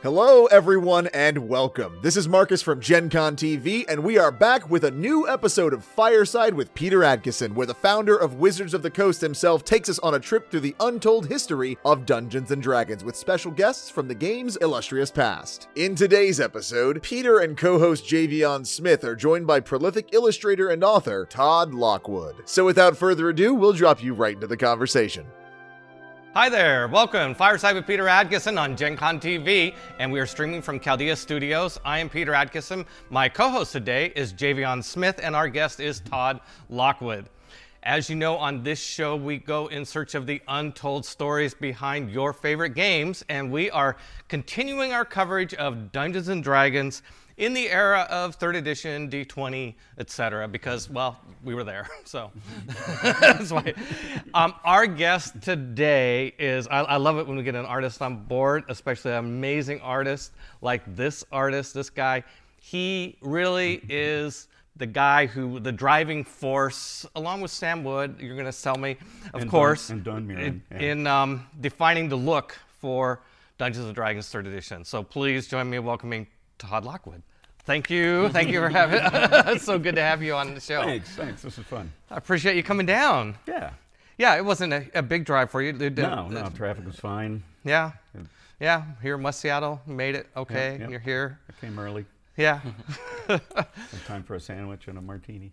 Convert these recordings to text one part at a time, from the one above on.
Hello, everyone, and welcome. This is Marcus from Gen Con TV, and we are back with a new episode of Fireside with Peter Adkison, where the founder of Wizards of the Coast himself takes us on a trip through the untold history of Dungeons & Dragons with special guests from the game's illustrious past. In today's episode, Peter and co-host Javion Smith are joined by prolific illustrator and author Todd Lockwood. So without further ado, we'll drop you right into the conversation. Hi there, welcome. Fireside with Peter Adkison on Gen Con TV, and we are streaming from Chaldea Studios. I am Peter Adkison. My co-host today is Javion Smith, and our guest is Todd Lockwood. As you know, on this show, we go in search of the untold stories behind your favorite games, and we are continuing our coverage of Dungeons & Dragons in the era of 3rd edition, D20, etc., because, well, we were there, so that's why. Our guest today is, I love it when we get an artist on board, especially an amazing artist like this artist, this guy. He really is the guy who, the driving force, along with Sam Wood, you're going to tell me, of course, in defining the look for Dungeons & Dragons 3rd edition. So please join me in welcoming Todd Lockwood. Thank you for having it's so good to have you on the show. Thanks, this is fun. I appreciate you coming down. Yeah, it wasn't a big drive for you. No, traffic was fine. Yeah, here in West Seattle, you made it okay. You're here. I came early. Yeah. Time for a sandwich and a martini.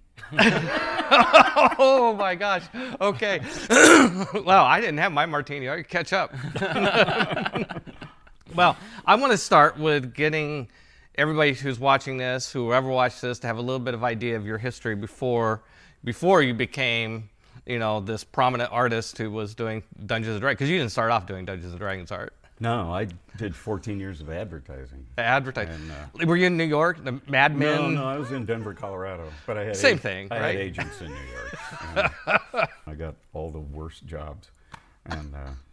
Oh my gosh. Okay. Well, I didn't have my martini. I could catch up. Well, I want to start with getting everybody who's watching this, whoever watched this, to have a little bit of idea of your history before you became, this prominent artist who was doing Dungeons & Dragons. Because you didn't start off doing Dungeons & Dragons art. No, I did 14 years of advertising. Were you in New York, the Mad Men? No, I was in Denver, Colorado. But I had same thing, I right? had agents in New York. I got all the worst jobs. And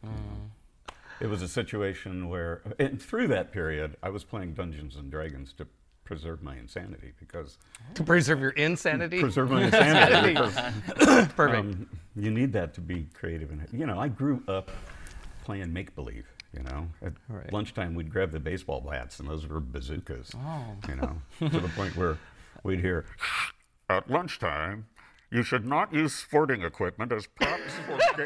it was a situation where, and through that period, I was playing Dungeons & Dragons to preserve my insanity because... To preserve your insanity? Preserve my insanity. Because, perfect. You need that to be creative. And, I grew up playing make-believe, At lunchtime, we'd grab the baseball bats, and those were bazookas, to the point where we'd hear, at lunchtime, you should not use sporting equipment as props for...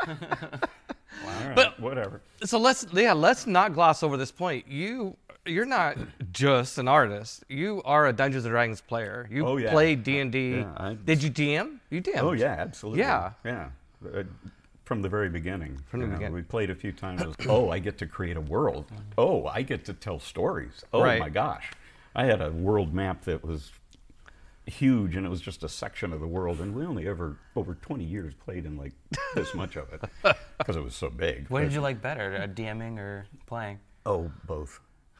All right, but whatever. So let's not gloss over this point. You're not just an artist. You are a Dungeons & Dragons player. You played D&D. Did you DM? You DM. Oh yeah, absolutely. Yeah. From the very beginning. We played a few times. I get to create a world. I get to tell stories. My gosh. I had a world map that was huge, and it was just a section of the world, and we only ever, over 20 years, played in like this much of it because it was so big. What did you like better, DMing or playing? Oh, both.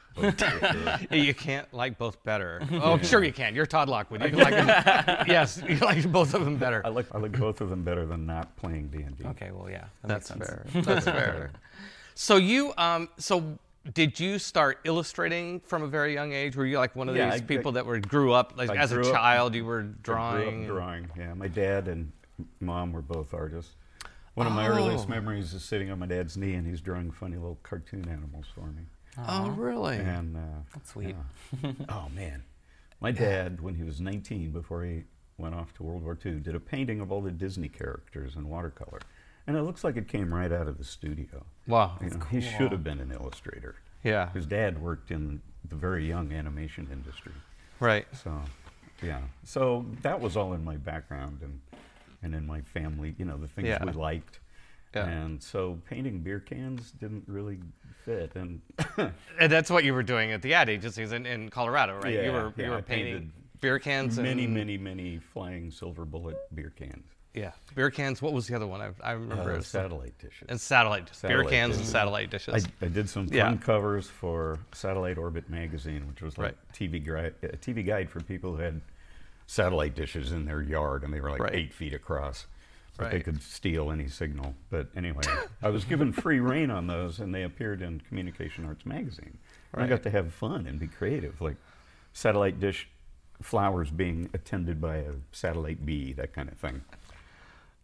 You can't like both better. Oh, sure you can. You're Todd Lockwood. You can like them. Yes, you like both of them better. I like both of them better than not playing D&D. Okay, well, yeah, that's fair. That's fair. So did you start illustrating from a very young age? Were you like one of these people that grew up as a child? You were drawing. I grew up drawing. Yeah, my dad and mom were both artists. One of my earliest memories is sitting on my dad's knee, and he's drawing funny little cartoon animals for me. Oh, really? And that's sweet. Yeah. Oh man, my dad, when he was 19, before he went off to World War II, did a painting of all the Disney characters in watercolor. And it looks like it came right out of the studio. Wow. Cool. He should have been an illustrator. Yeah. His dad worked in the very young animation industry. Right. So, yeah. So that was all in my background and in my family, the things we liked. Yeah. And so painting beer cans didn't really fit. And that's what you were doing at the ad agencies in Colorado, right? Yeah, you were painting beer cans. Many flying silver bullet beer cans. Yeah, beer cans. What was the other one? I remember. Satellite dishes. And satellite beer cans and satellite dishes. I did some fun covers for Satellite Orbit magazine, which was like a TV guide for people who had satellite dishes in their yard, and they were like 8 feet across. But they could steal any signal. But anyway, I was given free rein on those, and they appeared in Communication Arts magazine. And I got to have fun and be creative, like satellite dish flowers being attended by a satellite bee, that kind of thing.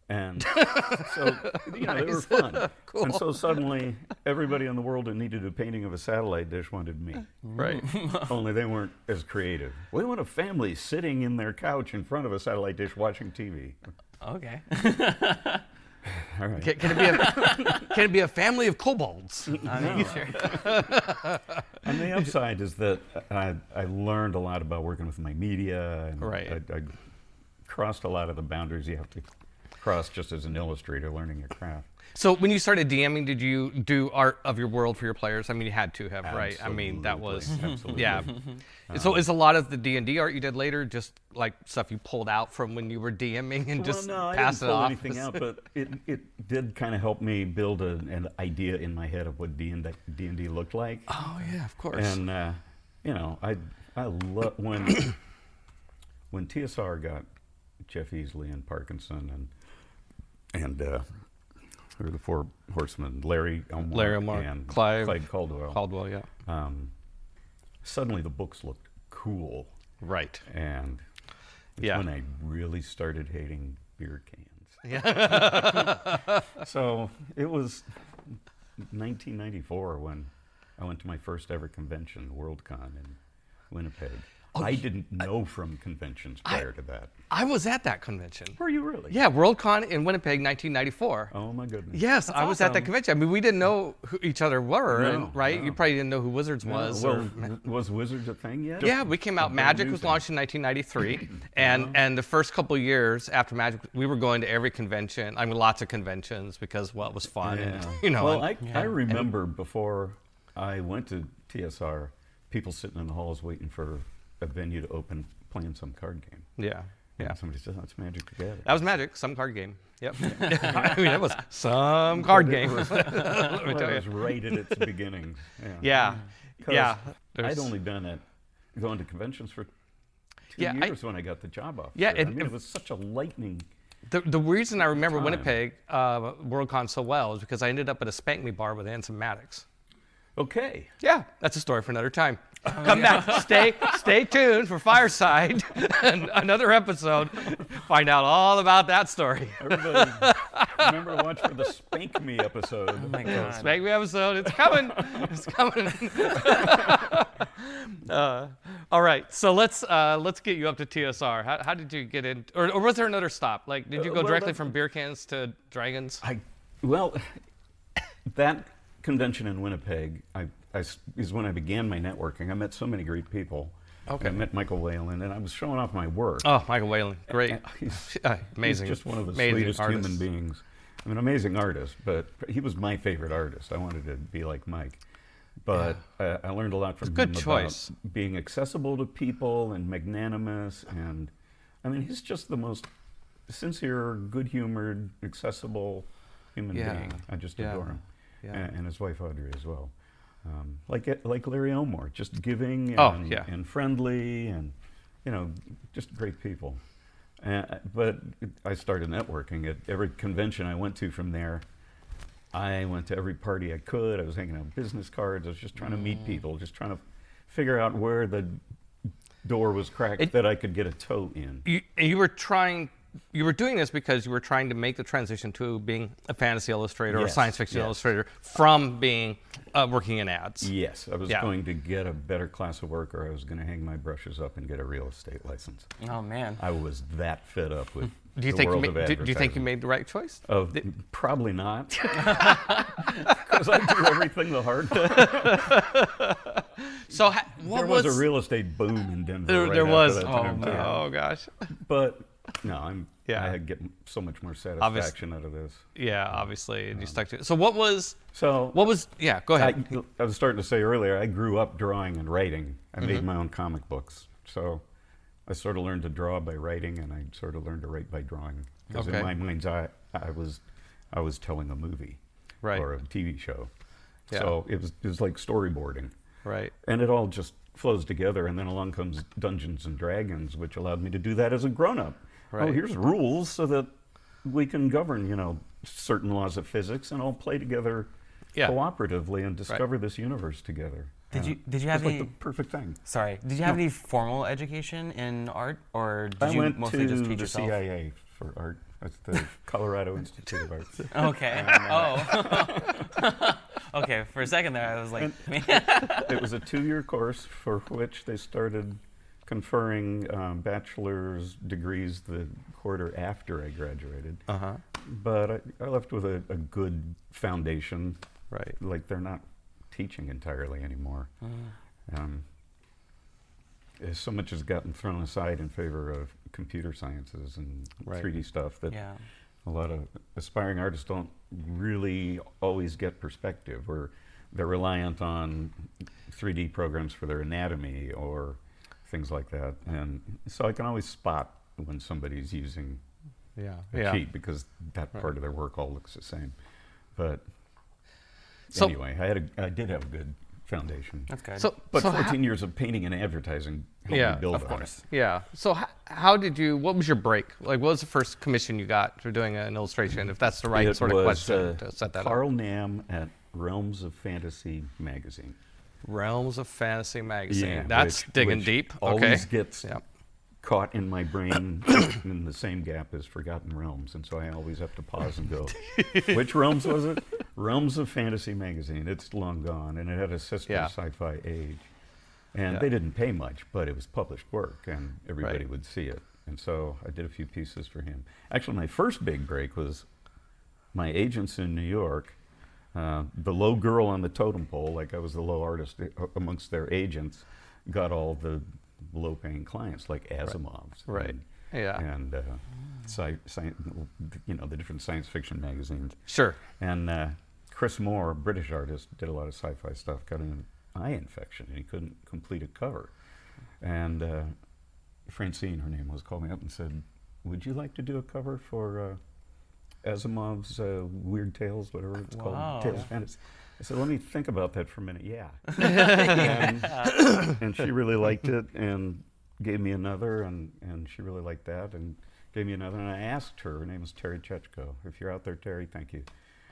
And so, they were fun. Cool. And so suddenly, everybody in the world that needed a painting of a satellite dish wanted me. Right. Only they weren't as creative. We want a family sitting in their couch in front of a satellite dish watching TV. Okay. All right. Can it be a family of kobolds? I mean, sure. And the upside is that I learned a lot about working with my media. And Right. I crossed a lot of the boundaries you have to cross just as an illustrator learning your craft. So when you started DMing, did you do art of your world for your players? I mean, you had to have, right? I mean, that was, Absolutely. yeah. So is a lot of the D&D art you did later just like stuff you pulled out from when you were DMing and just no, passed I it didn't pull off? anything out, but it did kind of help me build an idea in my head of what D&D looked like. Oh yeah, of course. And I love when TSR got Jeff Easley and Parkinson and who were the four horsemen, Larry Elmore and Clyde Caldwell. Caldwell, yeah. Suddenly the books looked cool. Right. And it's when I really started hating beer cans. Yeah. So it was 1994 when I went to my first ever convention, Worldcon in Winnipeg. I didn't know from conventions prior to that. I was at that convention. Were you really? Yeah, Worldcon in Winnipeg, 1994. Oh my goodness. Yes, I was at that convention. I mean, we didn't know who each other were, No, right? no. You probably didn't know who Wizards was. Well, was Wizards a thing yet? Yeah, we came out. Magic was launched in 1993, and the first couple of years after Magic, we were going to every convention. I mean, lots of conventions because it was fun. Yeah. And, Well, I remember before I went to TSR, people sitting in the halls waiting for a venue to open, playing some card game. yeah. And somebody said, "That's Magic Together." That was Magic, some card game. Yep. I mean, that was some card game. It tell you. was right at its beginning. Yeah. 'Cause Yeah. I'd only been going to conventions for 2 Yeah, years when I got the job offer. Yeah, I mean, it was such a lightning. The reason I remember Time. Winnipeg Worldcon so well is because I ended up at a Spank Me bar with Anson Maddox. Okay. Yeah, that's a story for another time. Come back. Stay tuned for Fireside, and another episode. Find out all about that story. Everybody, remember to watch for the Spank Me episode. Oh my God. Spank Me episode. It's coming. It's coming. All right. So let's get you up to TSR. How did you get in, or was there another stop? Like, did you go directly from beer cans to dragons? That convention in Winnipeg, is when I began my networking. I met so many great people. Okay. I met Michael Whalen, and I was showing off my work. Oh, Michael Whalen, great, amazing. He's just one of the amazing sweetest artist. human beings. I'm an amazing artist, but he was my favorite artist. I wanted to be like Mike. But I learned a lot from him Good choice. about being accessible to people and magnanimous. And I mean, he's just the most sincere, good-humored, accessible human being. I just adore him. Yeah. And his wife Audrey as well. Like Larry Elmore, just giving and friendly and, just great people. But I started networking at every convention I went to from there. I went to every party I could. I was hanging out business cards. I was just trying to meet people, just trying to figure out where the door was cracked that I could get a toe in. You were doing this because you were trying to make the transition to being a fantasy illustrator or a science fiction illustrator from being working in ads. Yes, I was going to get a better class of work, or I was going to hang my brushes up and get a real estate license. Oh man! I was that fed up with Do you think you made the right choice? Probably not, because I do everything the hard way. So there was a real estate boom in Denver. There was. Oh gosh. But no, I get so much more satisfaction out of this. Yeah, obviously, and you stuck to it. So what was? Yeah, go ahead. I was starting to say earlier, I grew up drawing and writing. I made my own comic books, so I sort of learned to draw by writing, and I sort of learned to write by drawing. Because in my mind's eye, I was telling a movie or a TV show. Yeah. So it was like storyboarding. Right. And it all just flows together, and then along comes Dungeons and Dragons, which allowed me to do that as a grown-up. Right. Oh, here's rules so that we can govern, certain laws of physics and all play together cooperatively and discover this universe together. Did you have any? Like the perfect thing. Sorry, did you have any formal education in art, or did you mostly just teach yourself? I went to the CIA for art. That's the Colorado Institute of Arts. Okay. Okay. For a second there, I was like, It was a 2-year course for which they started conferring bachelor's degrees the quarter after I graduated. But I left with a good foundation. Right. Like they're not teaching entirely anymore. So much has gotten thrown aside in favor of computer sciences and 3D stuff that a lot of aspiring artists don't really always get perspective, or they're reliant on 3D programs for their anatomy or things like that. And so I can always spot when somebody's using a cheat because that part of their work all looks the same. But anyway, I did have a good foundation. that's good. But 14 years of painting and advertising helped me build of on course. it. Yeah. So how did you? What was your break? Like, what was the first commission you got for doing an illustration? If that's the right sort of question to set that Carl up. Nam at Realms of Fantasy magazine. Realms of Fantasy magazine. Yeah, That's digging which deep. Always Okay. gets caught in my brain in the same gap as Forgotten Realms, and so I always have to pause and go, which Realms was it? Realms of Fantasy magazine. It's long gone, and it had a sister Sci-Fi Age. And they didn't pay much, but it was published work, and everybody would see it. And so I did a few pieces for him. Actually, my first big break was my agents in New York, the low girl on the totem pole, like I was the low artist amongst their agents, got all the low-paying clients, like Asimov's. Right. And the different science fiction magazines. Sure. And Chris Moore, British artist, did a lot of sci-fi stuff, got an eye infection, and he couldn't complete a cover. And Francine, her name was, called me up and said, would you like to do a cover for Asimov's Weird Tales, whatever it's called, Tales of Fantasy? I said, let me think about that for a minute. And she really liked it and gave me another, and she really liked that and gave me another. And I asked her name is Terry Chechko. If you're out there, Terry, thank you.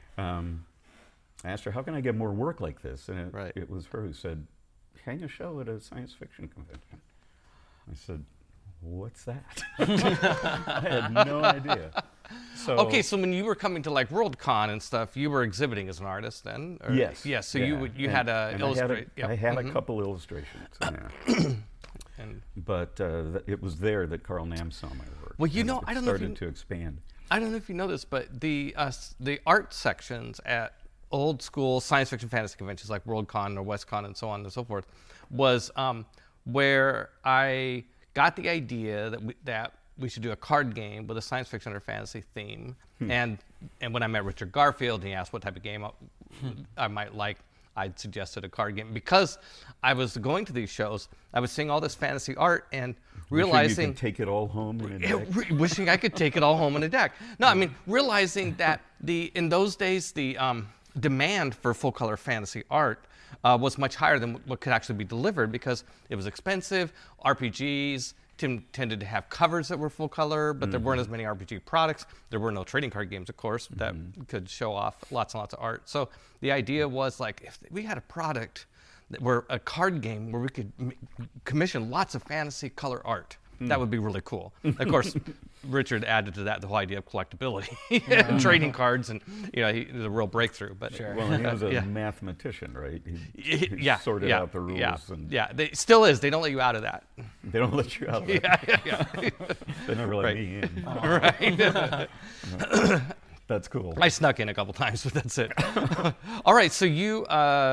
I asked her, how can I get more work like this? And it was her who said, hang a show at a science fiction convention. I said, what's that? I had no idea. So when you were coming to like Worldcon and stuff, you were exhibiting as an artist then? Or? Yes. Yes. So you had to illustrate. I had a couple illustrations. But it was there that Carl Nam saw my work. Well, I don't know if started to expand. I don't know if you know this, but the art sections at old school science fiction fantasy conventions like Worldcon or WestCon and so on and so forth was where I got the idea that we should do a card game with a science fiction or fantasy theme. And when I met Richard Garfield and he asked what type of game I might like, I'd suggested a card game. Because I was going to these shows, I was seeing all this fantasy art and realizing... you could take it all home in a deck? Wishing I could take it all home in a deck. No, I mean, realizing that in those days, the demand for full-color fantasy art was much higher than what could actually be delivered because it was expensive. RPGs tended to have covers that were full color, but there weren't as many RPG products. There were no trading card games, of course, that could show off lots and lots of art. So the idea was like, if we had a product where a card game where we could commission lots of fantasy color art, that would be really cool. Of course, Richard added to that the whole idea of collectability and trading cards, and he was a real breakthrough. But well, he was a mathematician, right? He sorted out the rules. They still is. They don't let you out of that. They don't let you out of that. They never let me in. Right. That's cool. I snuck in a couple times, but that's it. All right, so you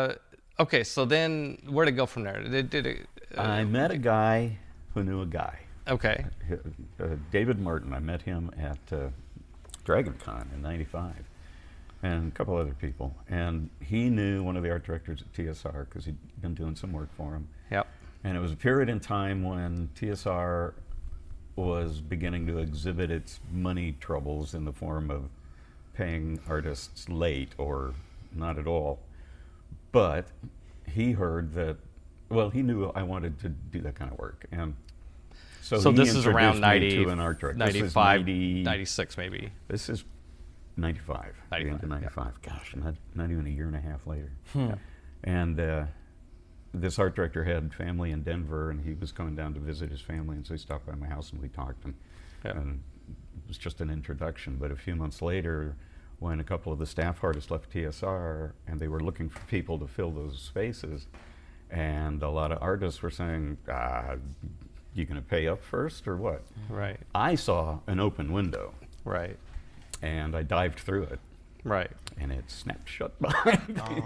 so then where to go from there? I met a guy who knew a guy. Okay. David Martin. I met him at DragonCon in '95, and a couple other people. And he knew one of the art directors at TSR because he'd been doing some work for him. Yep. And it was a period in time when TSR was beginning to exhibit its money troubles in the form of paying artists late or not at all. But he heard that, well, he knew I wanted to do that kind of work. And so this is around 90, to an art director. 95, 96 maybe. This is 95. 95, into 95. Yeah. Gosh, not even a year and a half later. Yeah. And this art director had family in Denver, and he was coming down to visit his family, and so he stopped by my house and we talked. And was just an introduction. But a few months later, when a couple of the staff artists left TSR and they were looking for people to fill those spaces, and a lot of artists were saying, you going to pay up first or what? Right. I saw an open window. Right. And I dived through it. Right. And it snapped shut behind me.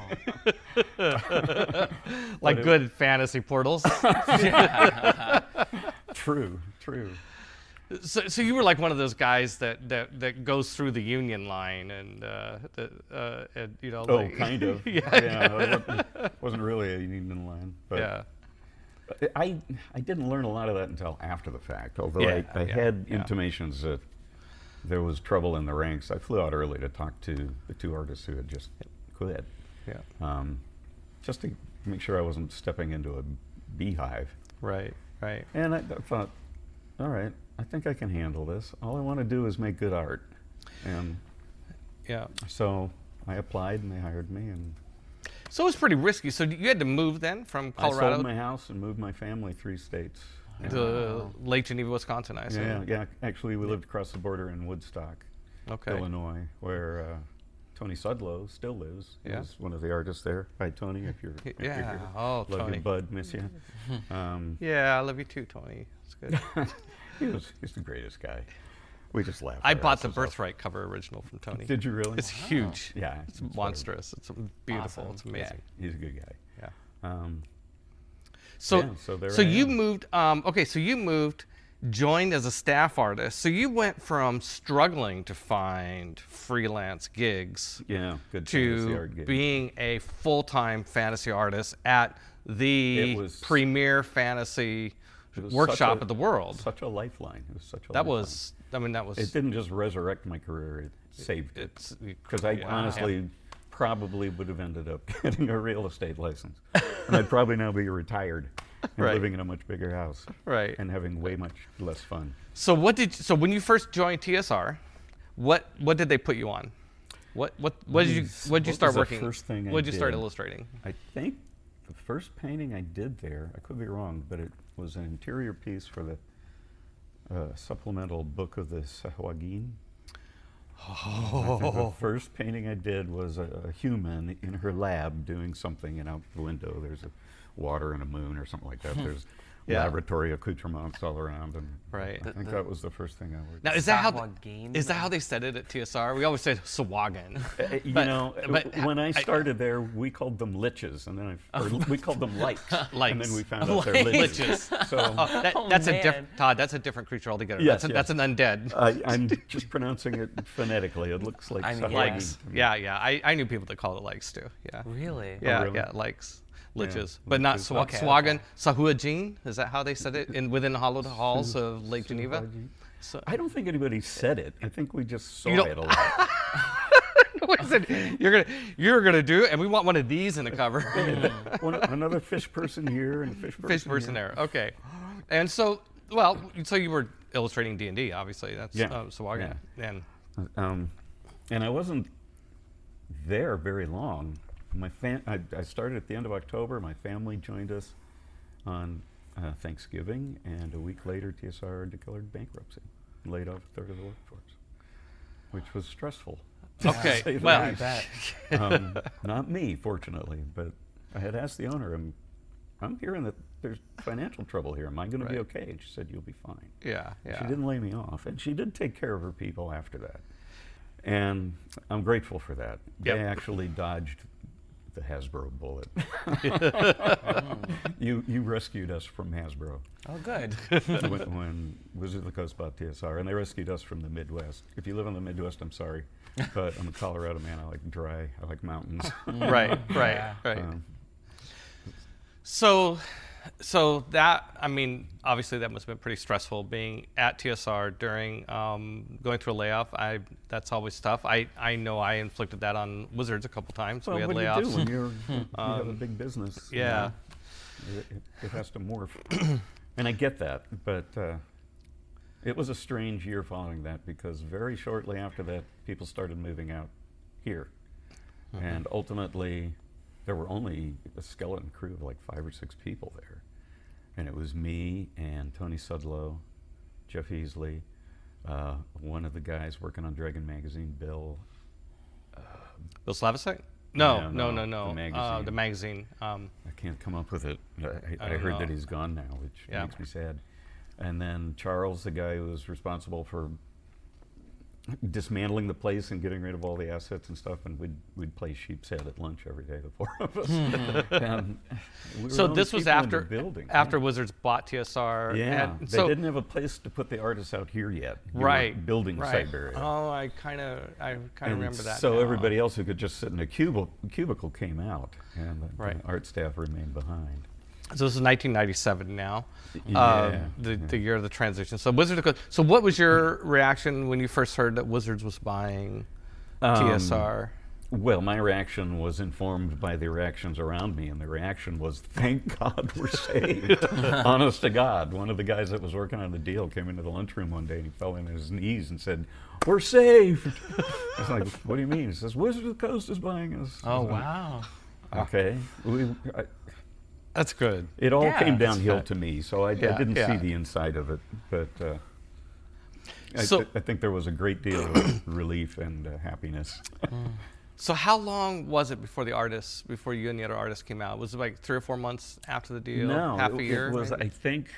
Like good fantasy portals. True. So you were like one of those guys that goes through the Union line and you know. Oh, like, kind of. Yeah. It wasn't really a Union line. But Yeah. I didn't learn a lot of that until after the fact, although Yeah, I had intimations that there was trouble in the ranks. I flew out early to talk to the two artists who had just quit. Yeah. Just to make sure I wasn't stepping into a beehive. Right. And I thought, all right, I think I can handle this. All I want to do is make good art. And Yeah. so I applied and they hired me. And So it was pretty risky. So you had to move then from I Colorado sold my house and moved my family 3 states. to Lake Geneva, Wisconsin, I assume. Yeah. Actually, we lived across the border in Woodstock, Okay. Illinois, where Tony Sudlow still lives. Yeah. He's one of the artists there. Hi, Tony, if you're Yeah. here. Oh, Love Tony. you, bud. Miss you. Yeah, I love you too, Tony. It's good. He's the greatest guy. We just laughed. I our bought the asses off. Birthright cover original from Tony. Did you really? It's huge. Yeah. It's monstrous. It's beautiful. Awesome. It's amazing. Yeah, he's a good guy. Yeah. So there I you am. moved. So you moved, joined as a staff artist. So you went from struggling to find freelance gigs Yeah, good fantasy to art gig. being a full-time fantasy artist at the It was- premier fantasy It was workshop such a- of the world. Such a lifeline. It was such a That lifeline. was. I mean, that was. It didn't just resurrect my career, it saved it. It's Because I yeah. honestly probably would have ended up getting a real estate license. And I'd probably now be retired and Right. living in a much bigger house. Right. And having way much less fun. So when you first joined TSR, what did they put you on? What did you What start was the working? first thing I What did you start did? illustrating? I think the first painting I did there, I could be wrong, but it was an interior piece for the supplemental book of the Sahuagin. I think the first painting I did was a human in her lab doing something, and out the window there's a water and a moon or something like that. There's Yeah. laboratory accoutrements all around, and Right. I think that was the first thing I worked. Now, is that Sahuagin? how they said it at TSR? We always said Sahuagin. You But- know, but when I started there, we called them liches, and then we called them likes, and Likes. then we found out they're liches. Liches. So That's a man. different Todd. That's a different creature altogether. Yes, that's an undead. I'm just pronouncing it phonetically. It looks like I mean, Sahuagin Likes. to me. Yeah. I knew people that called it likes too. Yeah. Really? Yeah. really? Yeah. Likes. Liches, Yeah, but not liches. Okay, Sahuagin. Sahuagin. Is that how they said it within the hollowed halls of Lake Geneva? Sahuagin. So, I don't think anybody said it. I think we just saw You don't- it a lot. what is it? You're gonna do it, and we want one of these in the cover. Another fish person here and a fish person Fish person here. there. Okay. And so you were illustrating D&D, obviously. That's Yeah. Sahuagin. And And I wasn't there very long. I started at the end of October. My family joined us on Thanksgiving, and a week later, TSR declared bankruptcy, and laid off a third of the workforce, which was stressful. to okay, say the well, least. Not me, fortunately, but I had asked the owner, I'm hearing that there's financial trouble here. Am I going to be Right. okay? And she said, you'll be fine. yeah. She didn't lay me off, and she did take care of her people after that. And I'm grateful for that. Yep. They actually dodged the Hasbro bullet. You rescued us from Hasbro Oh, good. when Wizards of the Coast bought TSR, and they rescued us from the Midwest. If you live in the Midwest, I'm sorry, but I'm a Colorado man. I like dry. I like mountains. Right. Um, So that, I mean, obviously that must have been pretty stressful being at TSR during going through a layoff. That's always tough. I know I inflicted that on Wizards a couple times. well, We had what layoffs. do you do when you have a big business? you yeah. know? It has to morph. And I get that, but it was a strange year following that, because very shortly after that, people started moving out here. And ultimately, there were only a skeleton crew of like 5 or 6 people there. And it was me and Tony Sudlow, Jeff Easley, One of the guys working on Dragon Magazine, Bill. Bill Slavicsek? No. The magazine. The magazine. I can't come up with it. I heard that he's gone now, which makes me sad. And then Charles, the guy who was responsible for dismantling the place and getting rid of all the assets and stuff, and we'd play sheep's head at lunch every day, the four of us. So this was after Wizards bought TSR. Yeah, they didn't have a place to put the artists out here yet. Building Siberia. Oh, I kind of remember that. So everybody else who could just sit in a cubicle came out, and the art staff remained behind. So this is 1997 now, the year of the transition. So So what was your reaction when you first heard that Wizards was buying TSR? Well, my reaction was informed by the reactions around me, and the reaction was, thank God we're saved. Honest to God. One of the guys that was working on the deal came into the lunchroom one day, and he fell on his knees and said, "We're saved." I was like, what do you mean? He says, Wizards of the Coast is buying us. Oh, wow. Okay. That's good. It all came downhill to me, so I didn't see the inside of it. But I think there was a great deal of relief and happiness. So how long was it before you and the other artists came out? Was it like 3 or 4 months after the deal? No, half a year? It was, I think,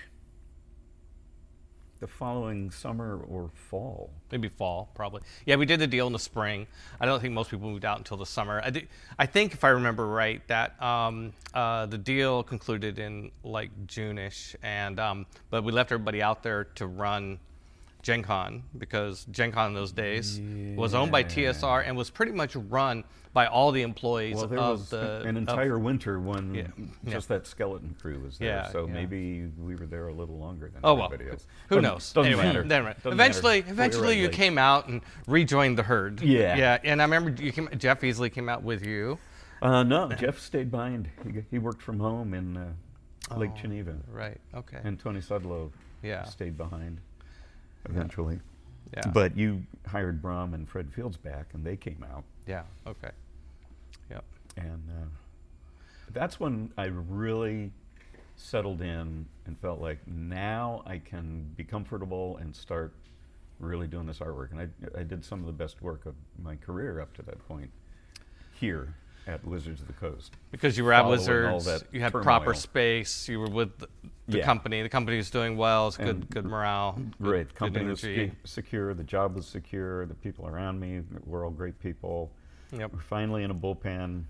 the following summer or fall. Maybe fall, probably. Yeah, we did the deal in the spring. I don't think most people moved out until the summer. I think, if I remember right, that the deal concluded in like June-ish, but we left everybody out there to run Gen Con, because Gen Con in those days was owned by TSR and was pretty much run by all the employees there was an entire winter when just that skeleton crew was there. Maybe we were there a little longer than everybody else. Who knows? Doesn't matter. Eventually you came out and rejoined the herd. Yeah. And I remember Jeff Easley came out with you. No, Jeff stayed behind. He worked from home in Lake Geneva. Right, okay. And Tony Sudlow stayed behind eventually. Yeah. But you hired Brom and Fred Fields back, and they came out. Yeah, okay. Yep. And that's when I really settled in and felt like now I can be comfortable and start really doing this artwork. And I did some of the best work of my career up to that point here at Wizards of the Coast. Because you were at Wizards, you had proper space, you were with the company. The company was doing well, it's good morale. Right, the company was secure, the job was secure, the people around me were all great people. Yep. We're finally in a bullpen,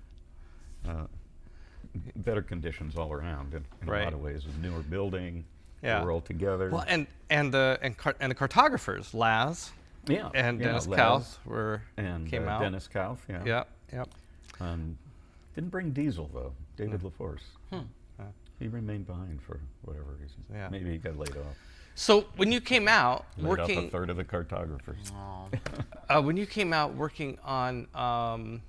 better conditions all around in a lot of ways. A newer building, we're all together. Well, and the cartographers, Laz, and Dennis Kauth came out. Dennis Kauth, Yep. Didn't bring Diesel though. David LaForce. He remained behind for whatever reason. Yeah. Maybe he got laid off. So when you came out laid off a third of the cartographers. When you came out working on,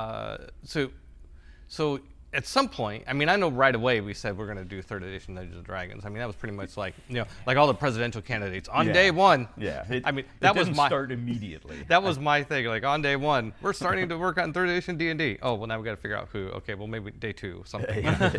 so at some point, I mean, I know right away we said we're going to do 3rd edition Dungeons and Dragons. I mean, that was pretty much like, like all the presidential candidates on day one. Yeah. That was my start immediately. That was my thing. Like on day one, we're starting to work on 3rd edition D&D. Oh, well, now we got to figure out who. Okay, well, maybe day 2 something.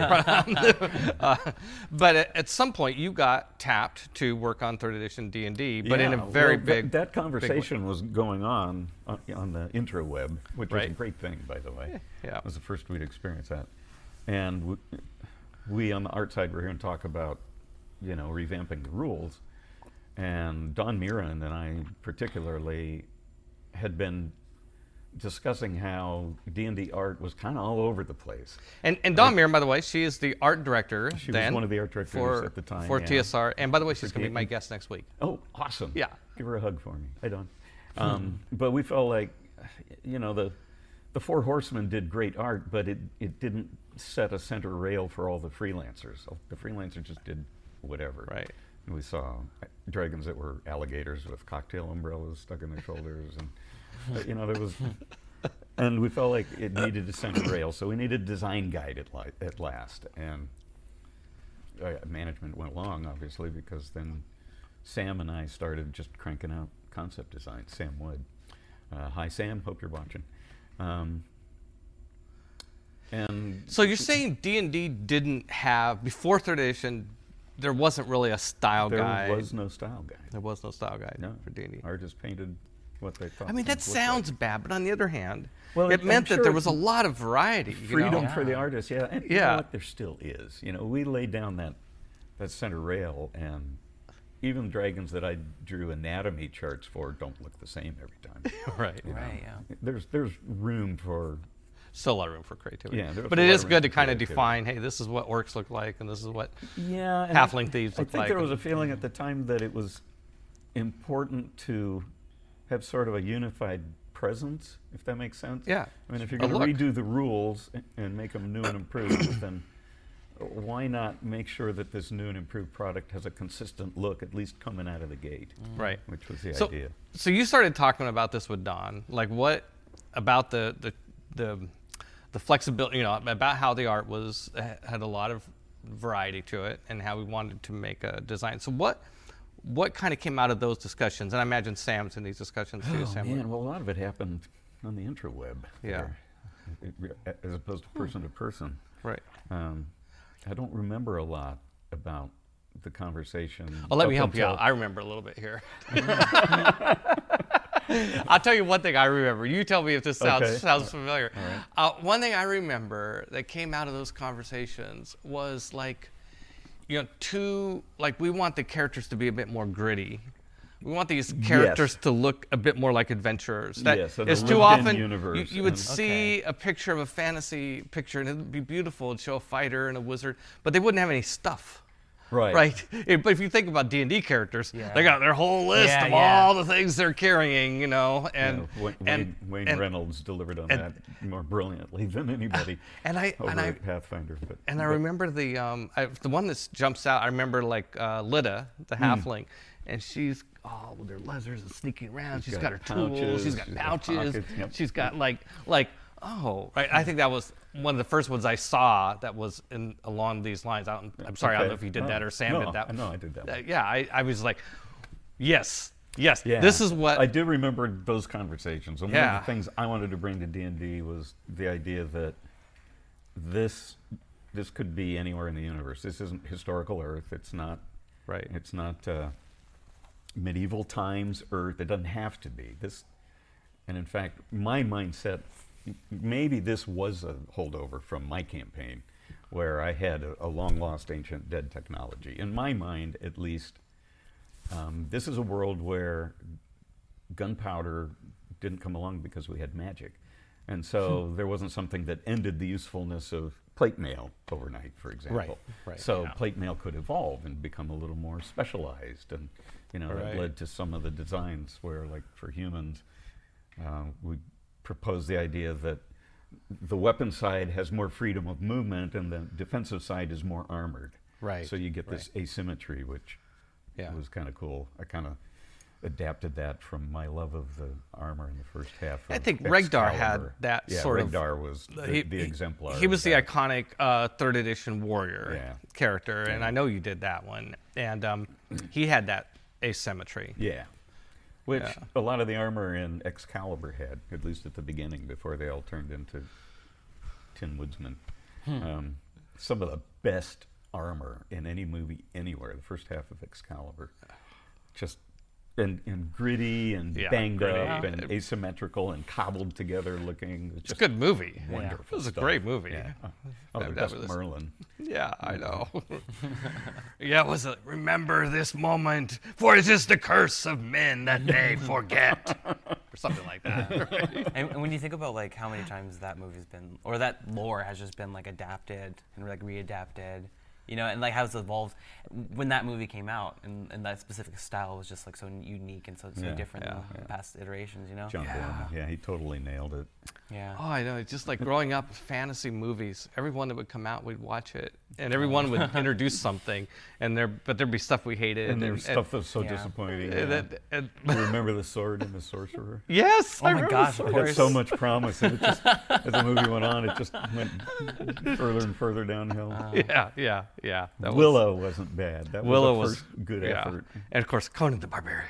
But at some point, you got tapped to work on 3rd edition D&D, but in a very big. That conversation was going on the intraweb, which was a great thing, by the way. Yeah. It was the first we'd experienced that. And we on the art side were here and talk about, revamping the rules. And Don Miran and I particularly had been discussing how D&D art was kind of all over the place. And Dawn Miran, by the way, she is the art director. She was one of the art directors at the time. For TSR. And by the way, she's going to be my guest next week. Oh, awesome. Yeah. Give her a hug for me. Hi, Dawn. But we felt like, the Four Horsemen did great art, but it didn't set a center rail for all the freelancers. So the freelancers just did whatever. Right. And we saw dragons that were alligators with cocktail umbrellas stuck in their shoulders, and there was. And we felt like it needed a center rail, so we needed a design guide at last. And management went along, obviously, because then Sam and I started just cranking out concept designs. Sam Wood. Hi, Sam. Hope you're watching. And so you're saying D&D didn't have, before 3rd edition, there wasn't really a style guide. There was no style guide. There was no style guide No. for D&D. Artists painted what they thought. I mean, that things looked sounds like. bad, but on the other hand, Well, it meant I'm that there sure was a lot of variety. Freedom You know? for the artist, yeah. And you Yeah. know what? There still is. You know, we laid down that center rail, and even dragons that I drew anatomy charts for don't look the same every time. Right. You know? Right, yeah. There's room for. Still a lot of room for creativity. Yeah, there's but a it lot is of room good to for kind of creativity. define, hey, this is what orcs look like, and this is what Yeah, and halfling thieves I look think like. there was a feeling at the time that it was important to have sort of a unified presence, if that makes sense. Yeah. I mean, if you're A going to look. redo the rules and make them new and improved, then why not make sure that this new and improved product has a consistent look, at least coming out of the gate? Right. Which was the So, idea. so you started talking about this with Don, like what about the flexibility, you know, about how the art had a lot of variety to it, and how we wanted to make a design. So what kind of came out of those discussions? And I imagine Sam's in these discussions too. Oh, Sam. man, well, a lot of it happened on the interweb. Yeah. there, as opposed to person to person. Right. I don't remember a lot about the conversation. Oh, let me up help you out. until- I remember a little bit here. I'll tell you one thing I remember. You tell me if this Okay. sounds familiar. All right. One thing I remember that came out of those conversations was like, you know, we want the characters to be a bit more gritty. We want these characters to look a bit more like adventurers. Yes, an it's too lived-in often universe, you would and- see a picture of a fantasy picture and it'd be beautiful. It'd show a fighter and a wizard, but they wouldn't have any stuff. Right. But if you think about D&D characters, Yeah. they got their whole list Yeah, of yeah. all the things they're carrying, you know, and Wayne Reynolds delivered on that more brilliantly than anybody over at Pathfinder. But I remember the one that jumps out. I remember like Lyda, the halfling, and she's with her leathers and sneaking around. She's got her tools. She's got pouches. pockets, yep. She's got like right. I think that was one of the first ones I saw that was along these lines. I'm sorry, I don't know if you did that or Sam did that. No, I did that. One. Yeah, I was like, yes, Yeah. this is what I do remember those conversations. And one Yeah. of the things I wanted to bring to D&D was the idea that this could be anywhere in the universe. This isn't historical Earth. It's not. Right. It's not medieval times Earth. It doesn't have to be this. And in fact, my mindset, maybe this was a holdover from my campaign, where I had a long-lost ancient dead technology. In my mind, at least, this is a world where gunpowder didn't come along because we had magic. And so there wasn't something that ended the usefulness of plate mail overnight, for example. Right, So yeah. plate mail could evolve and become a little more specialized. And, you know, Right. that led to some of the designs where, like, for humans, we proposed the idea that the weapon side has more freedom of movement and the defensive side is more armored. Right, So you get this asymmetry, which Yeah. was kind of cool. I kind of adapted that from my love of the armor in the first half. I of think Regdar had Excalibur. that yeah, sort of- Regdar was the exemplar. He was of the that. iconic third edition warrior Yeah. character, and I know you did that one. And he had that asymmetry. Yeah. Which Yeah. a lot of the armor in Excalibur had, at least at the beginning, before they all turned into Tin Woodsman. Some of the best armor in any movie anywhere, the first half of Excalibur. Just and gritty and Yeah, banged gritty. up and asymmetrical and cobbled together looking. It's a good movie. Wonderful. It was a stuff. great movie. Yeah. Oh, the That best was- Merlin. Yeah, I know. Yeah, it was remember this moment, for it is the curse of men that they forget. Or something like that. Right? And when you think about like how many times that movie's been, or that lore has just been like adapted and like readapted, you know, and like how it's evolved. When that movie came out, and that specific style was just like so unique and so Yeah, different yeah. than past iterations, you know. John Boorman. Yeah, he totally nailed it. Yeah. Oh, I know. It's just like growing up with fantasy movies. Everyone that would come out, we'd watch it, and everyone would introduce something, but there'd be stuff we hated. And there's stuff that's so Yeah. disappointing. and- Do you remember The Sword and the Sorcerer? yes. Oh I my remember gosh, so of It course. had so much promise, and it just, as the movie went on, it just went further and further downhill. Yeah. That was- Willow wasn't bad. That Willow was was the first good yeah. effort. And of course, Conan the Barbarian.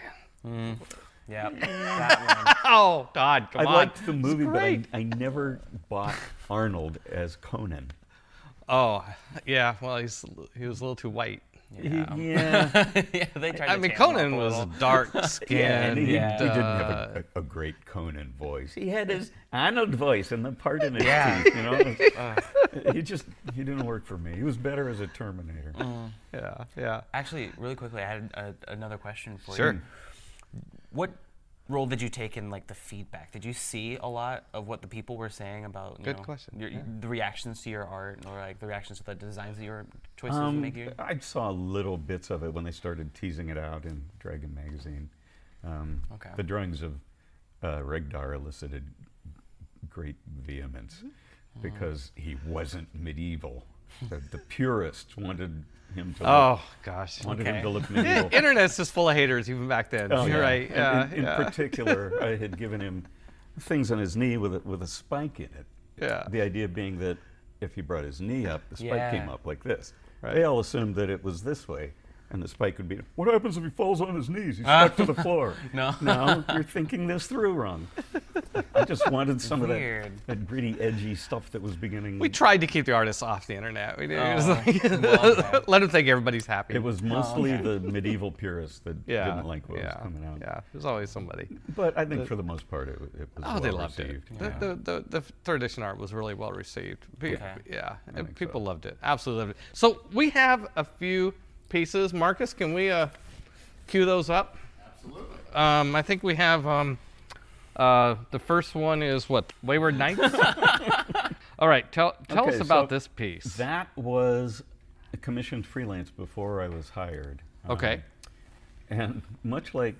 Yeah. That one. Oh God, come I on. liked the It's movie, but great. I never bought Arnold as Conan. Oh, yeah. Well, he was a little too white. Yeah. Yeah, they tried I to mean, tan him Conan up a was little. dark And skinned. he didn't have a great Conan voice. He had his Arnold voice and the part in his teeth, you know. He didn't work for me. He was better as a Terminator. Yeah. Actually, really quickly, I had another question for Sure. you. What role did you take in like the feedback? Did you see a lot of what the people were saying about Good question. the reactions to your art, or like the reactions to the designs that your choices were making? I saw little bits of it when they started teasing it out in Dragon magazine. Okay. The drawings of Regdar elicited great vehemence because he wasn't medieval. The purists wanted him to Oh gosh. wanted him Okay. to look medieval. Internet's just full of haters even back then. Oh, You're yeah. right. And Yeah. in particular, I had given him things on his knee with a spike in it. Yeah. The idea being that if he brought his knee up, the spike came Yeah. up like this. Right. They all assumed that it was this way, and the spike would be, what happens if he falls on his knees? He's stuck to the floor. No. No, you're thinking this through wrong. I just wanted some of Weird. that gritty, edgy stuff that was beginning. We tried to keep the artists off the internet. We did. It was Oh, like, well, okay. let them think everybody's happy. It was mostly okay. the medieval purists that yeah. didn't like what was coming out. Yeah. There's always somebody. But I think for the most part, it was Oh, well they loved received. it. The third edition art was really well received. Okay. Yeah, I think people so. loved it. Absolutely loved it. So we have a few pieces. Marcus, can we cue those up? Absolutely. I think we have the first one is what? Wayward Knights? All right, tell us Okay, about so this piece. That was a commissioned freelance before I was hired. Okay. And much like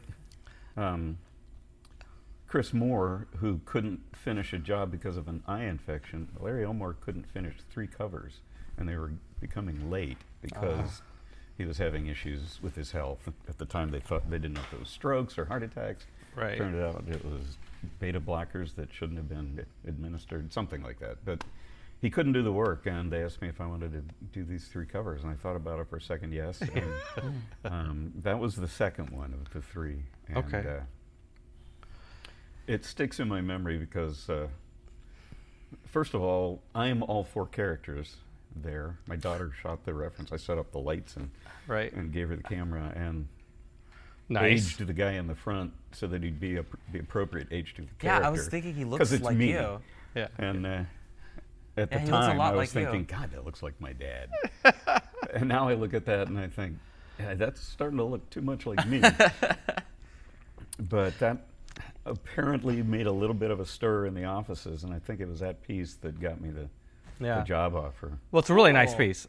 Chris Moore, who couldn't finish a job because of an eye infection, Larry Elmore couldn't finish 3 covers, and they were becoming late because he was having issues with his health. At the time, they didn't know if it was strokes or heart attacks. Right. Turned out it was beta blockers that shouldn't have been administered, something like that. But he couldn't do the work, and they asked me if I wanted to do these 3 covers, and I thought about it for a second, yes. And, that was the second one of the 3. And, Okay. it sticks in my memory because, first of all, I'm all 4 characters there. My daughter shot the reference. I set up the lights Right. and gave her the camera and Nice. aged the guy in the front so that he'd be the appropriate age to the Yeah, character. I was thinking he 'Cause looks it's like me. you. Yeah. And at Yeah, the he looks a time, lot I was like you. thinking, God, that looks like my dad. And now I look at that and I think, yeah, that's starting to look too much like me. But that apparently made a little bit of a stir in the offices, and I think it was that piece that got me the job offer. Well, it's a really nice Oh. piece.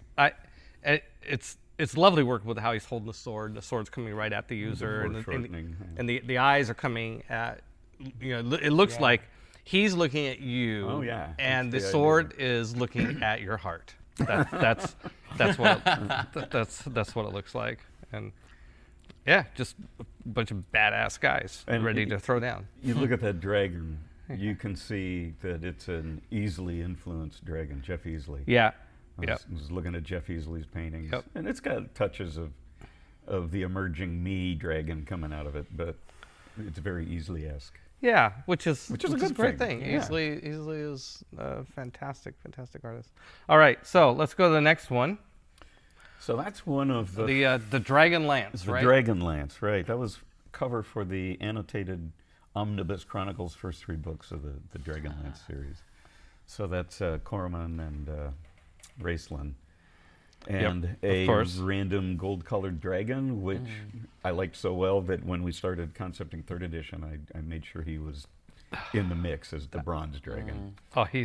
It's lovely work with how he's holding the sword. The sword's coming right at the user, and foreshortening, yeah. and the eyes are coming at. It looks Yeah. like he's looking at you. Oh, yeah. And the That's the sword is looking at your heart. That's what that's what it looks like. And yeah, just a bunch of badass guys And ready to throw down. You look at that dragon, you can see that it's an easily influenced dragon, Jeff Easley. Yeah. I Yep. was looking at Jeff Easley's paintings, Yep. and it's got touches of the emerging me dragon coming out of it, but it's very Easley-esque. Yeah, which is a good great thing. thing. Yeah. Easley is a fantastic artist. All right, so let's go to the next one. So that's one of the The Dragon Lance, the right? Dragon Lance, right? That was cover for the annotated Omnibus Chronicles first 3 books of the Dragon Lance series. So that's Corman and Raceland. And a course. random gold-colored dragon, which I liked so well that when we started concepting 3rd edition, I made sure he was in the mix as the bronze dragon. Oh, he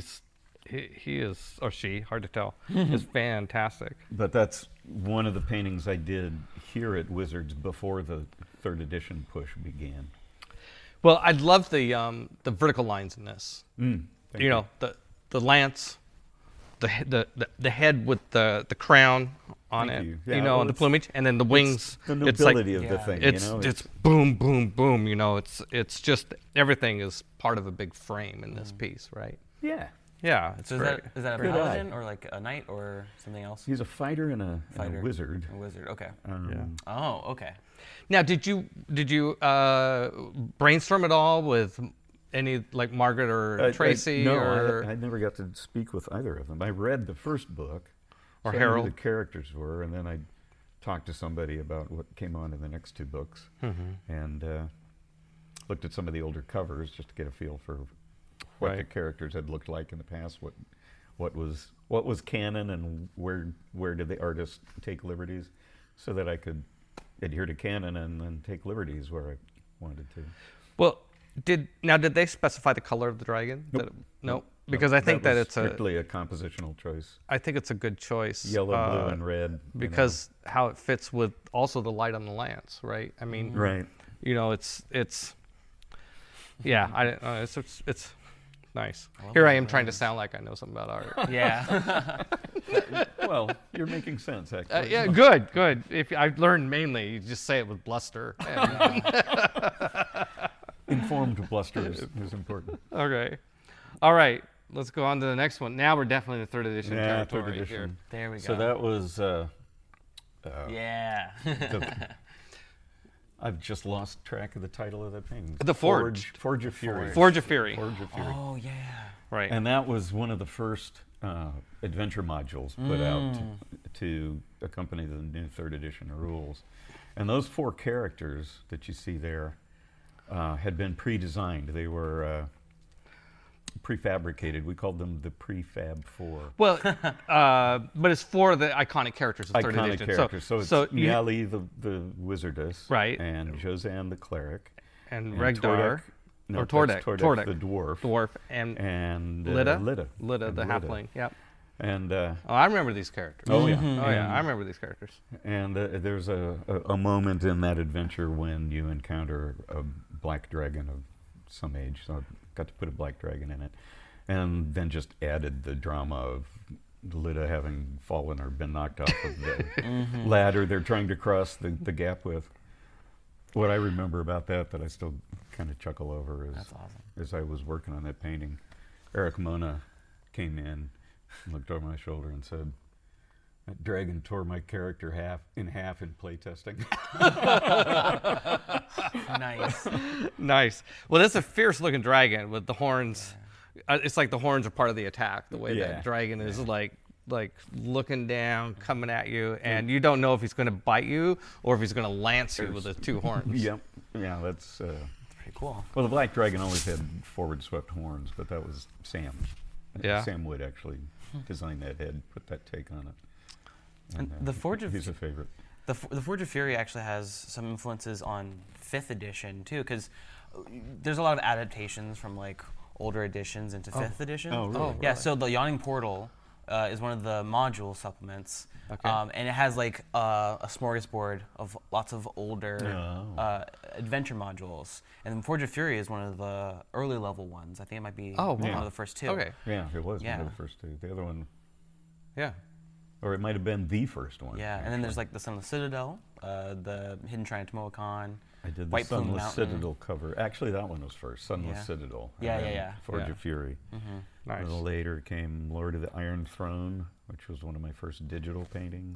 is, or she, hard to tell, is fantastic. But that's one of the paintings I did here at Wizards before the 3rd edition push began. Well, I love the vertical lines in this. Thank You know, the lance, the head with the crown on Thank it, you. Yeah, you know, well, and the it's- plumage, and then the wings. The It's like nobility of the Yeah. thing, it's you know? it's boom, boom, boom. You know, it's just everything is part of a big frame in this piece, right? yeah. Yeah, it's So great. is that a Good paladin eye. or like a knight or something else? He's a fighter and a Fighter. wizard. A wizard. Okay. Yeah. Oh, okay. Now, did you brainstorm at all with any like Margaret or Tracy no, or I never got to speak with either of them. I read the first book, Or so I knew who Harold? the characters were, and then I talked to somebody about what came on in the next 2 books, and looked at some of the older covers just to get a feel for what the characters had looked like in the past, what was canon, and where did the artist take liberties, so that I could adhere to canon and then take liberties where I wanted to. Well, did they specify the color of the dragon? Nope. Nope. Because I think that it's strictly a compositional choice. I think it's a good choice. Yellow, blue, and red. Because how it fits with also the light on the lance, right? I mean, right. You know, it's yeah. It's nice. Here I am trying to sound like I know something about art. Yeah. Well, you're making sense, actually. Yeah, good. If I've learned mainly, you just say it with bluster. Informed bluster is important. Okay. All right. Let's go on to the next one. Now we're definitely in the 3rd edition territory 3rd edition. here. There we go. So that was. Yeah. I've just lost track of the title of that painting. The Forge. Forge of Fury. Forge of Fury. Forge of Fury. Oh yeah. Right. And that was one of the first adventure modules put out to accompany the new 3rd edition of rules. And those 4 characters that you see there had been pre-designed. They were prefabricated. We called them the Prefab 4. Well, but it's for the iconic characters of 3rd Iconic edition. characters. So it's Miali the wizardess, right, and Josanne the cleric, and Regdar, Tordek the dwarf, and Lida the halfling. Yep. And I remember these characters. Oh yeah, I remember these characters. And there's a moment in that adventure when you encounter a black dragon of some age. So I got to put a black dragon in it, and then just added the drama of Lida having fallen or been knocked off of the ladder they're trying to cross the gap with. What I remember about that I still kind of chuckle over is, that's awesome. As I was working on that painting, Eric Mona came in, looked over my shoulder and said, "That dragon tore my character in half in playtesting." Nice. Well, that's a fierce-looking dragon with the horns. Yeah. It's like the horns are part of the attack. The way that dragon is like looking down, coming at you, and you don't know if he's going to bite you or if he's going to lance you with the 2 horns. Yep. Yeah, that's pretty cool. Well, the black dragon always had forward-swept horns, but that was Sam. Yeah. Sam Wood actually designed that head, put that take on it. And the Forge of he's a favorite. The Forge of Fury actually has some influences on 5th edition too, because there's a lot of adaptations from like older editions into 5th edition. Oh, really? Yeah. So the Yawning Portal is one of the module supplements, and it has like a smorgasbord of lots of older adventure modules. And Forge of Fury is one of the early level ones. I think it might be one of the first 2. Okay. Yeah, it was one of the first 2. The other one. Yeah. Or it might have been the first one. Yeah, and then there's like the Sunless Citadel, the Hidden Shrine of Tomoe-Khan. I did the White Plume Sunless Mountain. Citadel cover. Actually, that one was first. Sunless Citadel. Yeah. Forge of Fury. Nice. A little later came Lord of the Iron Throne, which was one of my first digital paintings.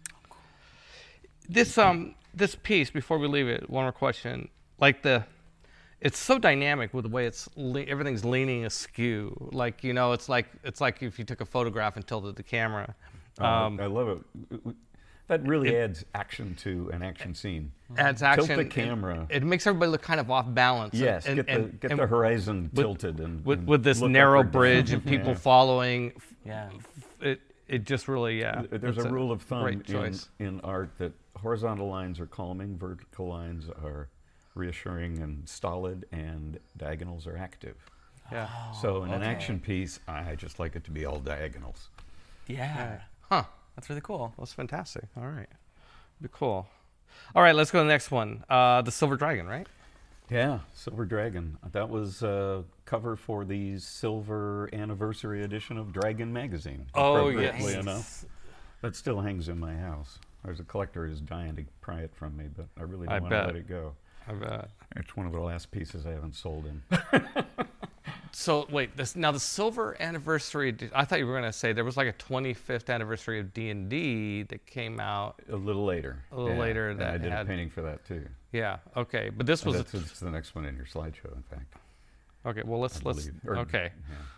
This piece, before we leave it, one more question. It's so dynamic with the way everything's leaning askew. Like, you know, it's like if you took a photograph and tilted the camera. I love it. That really adds action to an action scene. Adds action. Tilt the camera. It makes everybody look kind of off balance. Yes, get the horizon tilted with this narrow bridge and people following. Yeah. It just really There's a rule of thumb choice. in art that horizontal lines are calming, vertical lines are reassuring and stolid, and diagonals are active. Yeah. So in an action piece, I just like it to be all diagonals. Yeah. Huh. That's really cool. That's fantastic. All right. Be cool. All right, let's go to the next one. The Silver Dragon, right? Yeah, Silver Dragon. That was a cover for the silver anniversary edition of Dragon magazine. Oh, appropriately yes. enough. That still hangs in my house. There's a collector who's dying to pry it from me, but I really don't want to let it go. I bet. It's one of the last pieces I haven't sold in. So wait, the silver anniversary. I thought you were going to say there was like a 25th anniversary of D&D that came out a little later. Later, and that I did a painting for that too. Yeah. Okay, but this was that's the next one in your slideshow, in fact. Okay. Well, let's. Okay. Yeah.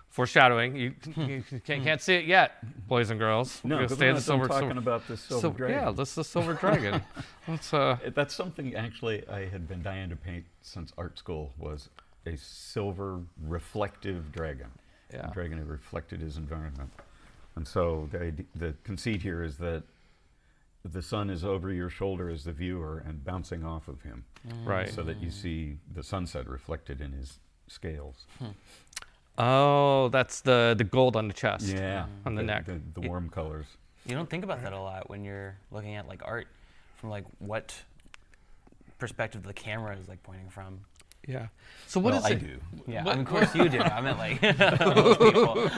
Foreshadowing. You can't see it yet, boys and girls. No, We're because gonna I'm talking about the silver dragon. Yeah, that's the silver dragon. That's something actually I had been dying to paint since art school, was a silver reflective dragon. Yeah. A dragon who reflected his environment. And so the conceit here is that the sun is over your shoulder as the viewer and bouncing off of him. Right. So that you see the sunset reflected in his scales. Oh, that's the gold on the chest. Yeah. On the neck. The warm colors. You don't think about that a lot when you're looking at like art, from like what perspective the camera is like pointing from. Yeah. So what is I it? do. Yeah, of course you do. I meant like most people.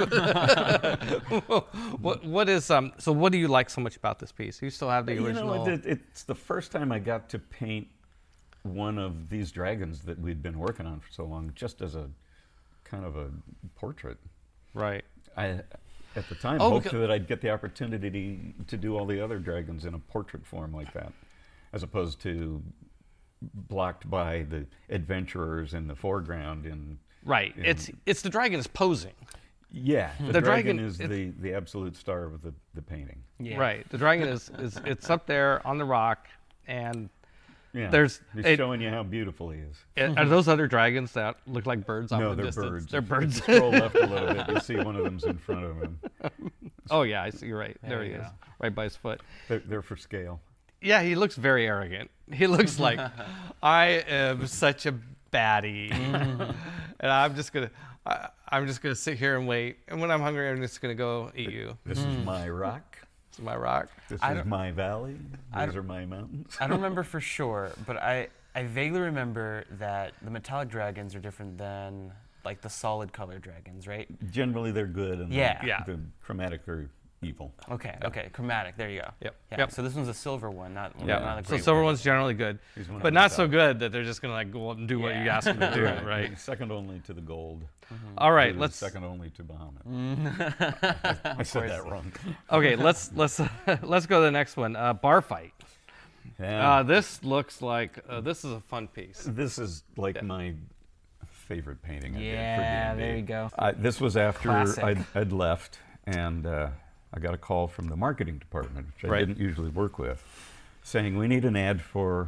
What is so what do you like so much about this piece? You still have the You original. know, it's the first time I got to paint one of these dragons that we'd been working on for so long, just as a kind of a portrait. Right. I, at the time, hoped that I'd get the opportunity to do all the other dragons in a portrait form like that, as opposed to blocked by the adventurers in the foreground. Right. It's the dragon is posing. Yeah, The dragon is the absolute star of the painting. Yeah. Right. The dragon is it's up there on the rock, and Yeah, he's it- showing you how beautiful he is. are those other dragons that look like birds off No, in the they're distance? birds. They're If you birds. scroll left a little bit, you see one of them's in front of him. Oh yeah, I see. You're right. There he you is, go. right by his foot. They're for scale. Yeah, he looks very arrogant. He looks like I am such a baddie, and I'm just gonna sit here and wait. And when I'm hungry, I'm just gonna go eat you. This is my rock. This is my rock. This is my valley. These are my mountains. I don't remember for sure, but I vaguely remember that the metallic dragons are different than like the solid color dragons, right? Generally, they're good, and Yeah. Yeah. the chromatic are evil. Okay, chromatic. There you go. Yep. Yeah. Yep. So this one's a silver one, not Yeah. not a So gray silver one. one's generally good, He's one of but the not so top. good that they're just gonna like go up and do what you Yeah. ask them to do, right? Second only to the gold. All right, It is let's. second only to Bahamut. I said that wrong. Okay, let's let's go to the next one. Bar fight. Yeah. This looks like this is a fun piece. This is like my favorite painting I did for Yeah, D&D. there you go. This was after Classic. I'd left, and I got a call from the marketing department, which I Right. didn't usually work with, saying we need an ad for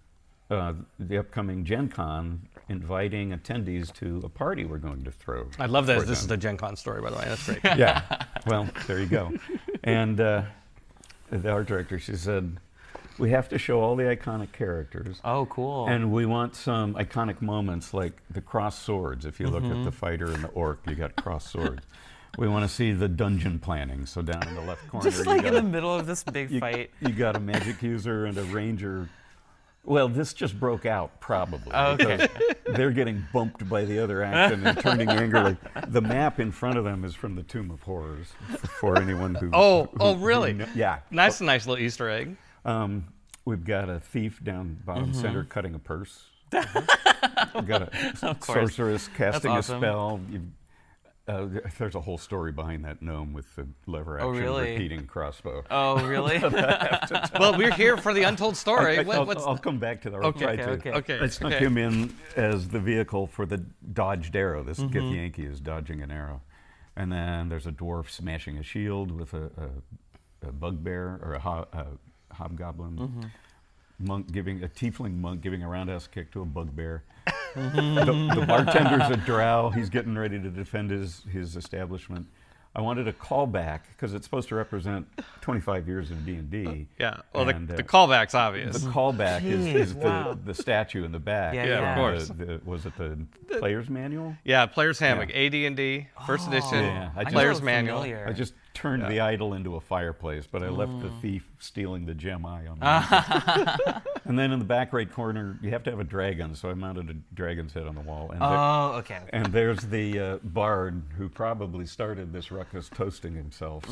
the upcoming Gen Con, inviting attendees to a party we're going to throw. I love that for this is them. the Gen Con story, by the way. That's great. Yeah, well, there you go. And the art director, she said, we have to show all the iconic characters. Oh, cool. And we want some iconic moments like the crossed swords. If you look at the fighter and the orc, you got crossed swords. We want to see the dungeon planning. So down in the left corner, just you like got in the middle of this big fight. you got a magic user and a ranger. Well, this just broke out probably. Okay. Because they're getting bumped by the other action and turning angrily. The map in front of them is from the Tomb of Horrors. For anyone who. Oh, who really? Yeah. Nice little Easter egg. We've got a thief down bottom center cutting a purse. We've got a course. sorceress casting awesome. a spell. There's a whole story behind that gnome with the lever action really? repeating crossbow. Oh, really? Well, we're here for the untold story. I'll come back to that. I'll try to. Okay. I snuck him in as the vehicle for the dodged arrow. This Githyanki is dodging an arrow. And then there's a dwarf smashing a shield with a bugbear or a hobgoblin. Monk giving a tiefling monk giving a roundhouse kick to a bugbear. The bartender's a drow. He's getting ready to defend his establishment. I wanted a callback because it's supposed to represent 25 years of D&D. Yeah. Well, And, the callback's obvious. The callback is wow. the statue in the back. Yeah, of course. Was it the player's manual? Yeah, Player's Hammock, AD&D, first edition, Yeah, I Player's just- Manual. familiar. I just turned the idol into a fireplace, but I left the thief stealing the gem eye on the And then in the back right corner, you have to have a dragon, so I mounted a dragon's head on the wall. And Oh, okay. and there's the bard who probably started this ruckus toasting himself.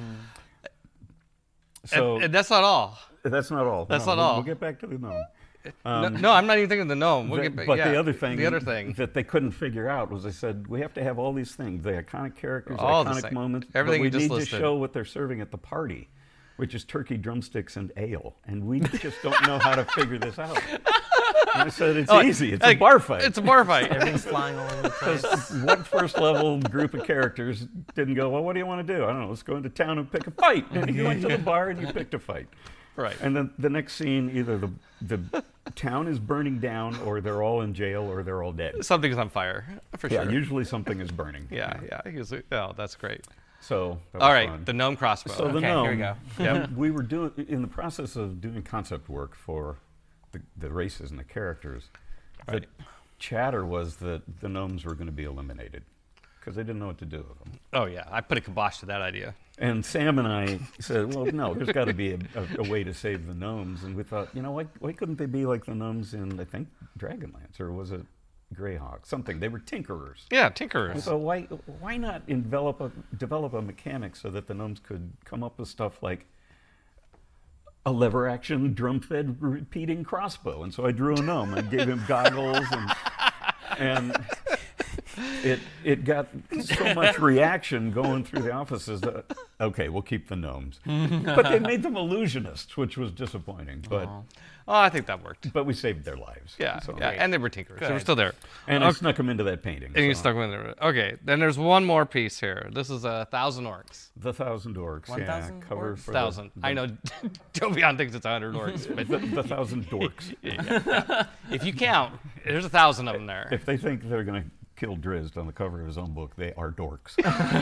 So And that's not all. that's not all. That's No, not all. We'll get back to the gnome. No, I'm not even thinking of the gnome. We'll But get, but yeah, the other thing that they couldn't figure out was, I said, we have to have all these things, the iconic characters, All the iconic same. moments, Everything but we you just need listed. to show what they're serving at the party, which is turkey drumsticks and ale, and we just don't know how to figure this out. I said, it's easy. It's a bar fight. It's a bar fight. Everything's flying all over the place. What first level group of characters didn't go, well, what do you want to do? I don't know, let's go into town and pick a fight. And you went to the bar and you picked a fight. Right. And then the next scene, either the town is burning down, or they're all in jail, or they're all dead. Something's on fire, for Yeah, sure. usually something is burning. Yeah. Oh, that's great. So that All was right, fun. the gnome crossbow. So the Okay, gnome, here we go. yeah, we were in the process of doing concept work for the races and the characters. Right. The chatter was that the gnomes were going to be eliminated because they didn't know what to do with them. Oh yeah, I put a kibosh to that idea. And Sam and I said, well, no, there's got to be a way to save the gnomes. And we thought, why couldn't they be like the gnomes in, I think, Dragonlance, or was it Greyhawk? Something. They were tinkerers. Yeah, tinkerers. So why not develop a mechanic so that the gnomes could come up with stuff like a lever action drum-fed repeating crossbow? And so I drew a gnome. I gave him goggles, and it got so much reaction going through the offices that, okay, we'll keep the gnomes. But they made them illusionists, which was disappointing. But Oh, I think that worked. but we saved their lives. Yeah, So- yeah, and they were tinkerers. They were Good. still there. And I snuck them into that painting. And you so. stuck with it. Okay, then there's one more piece here. This is 1,000 orcs. The 1,000 Orcs. 1,000 yeah, cover orcs? for 1,000. I know Jovian thinks it's 100 orcs, but the 1,000 dorks. if you count, there's 1,000 of them there. If they think they're going to kill Drizzt on the cover of his own book, they are dorks.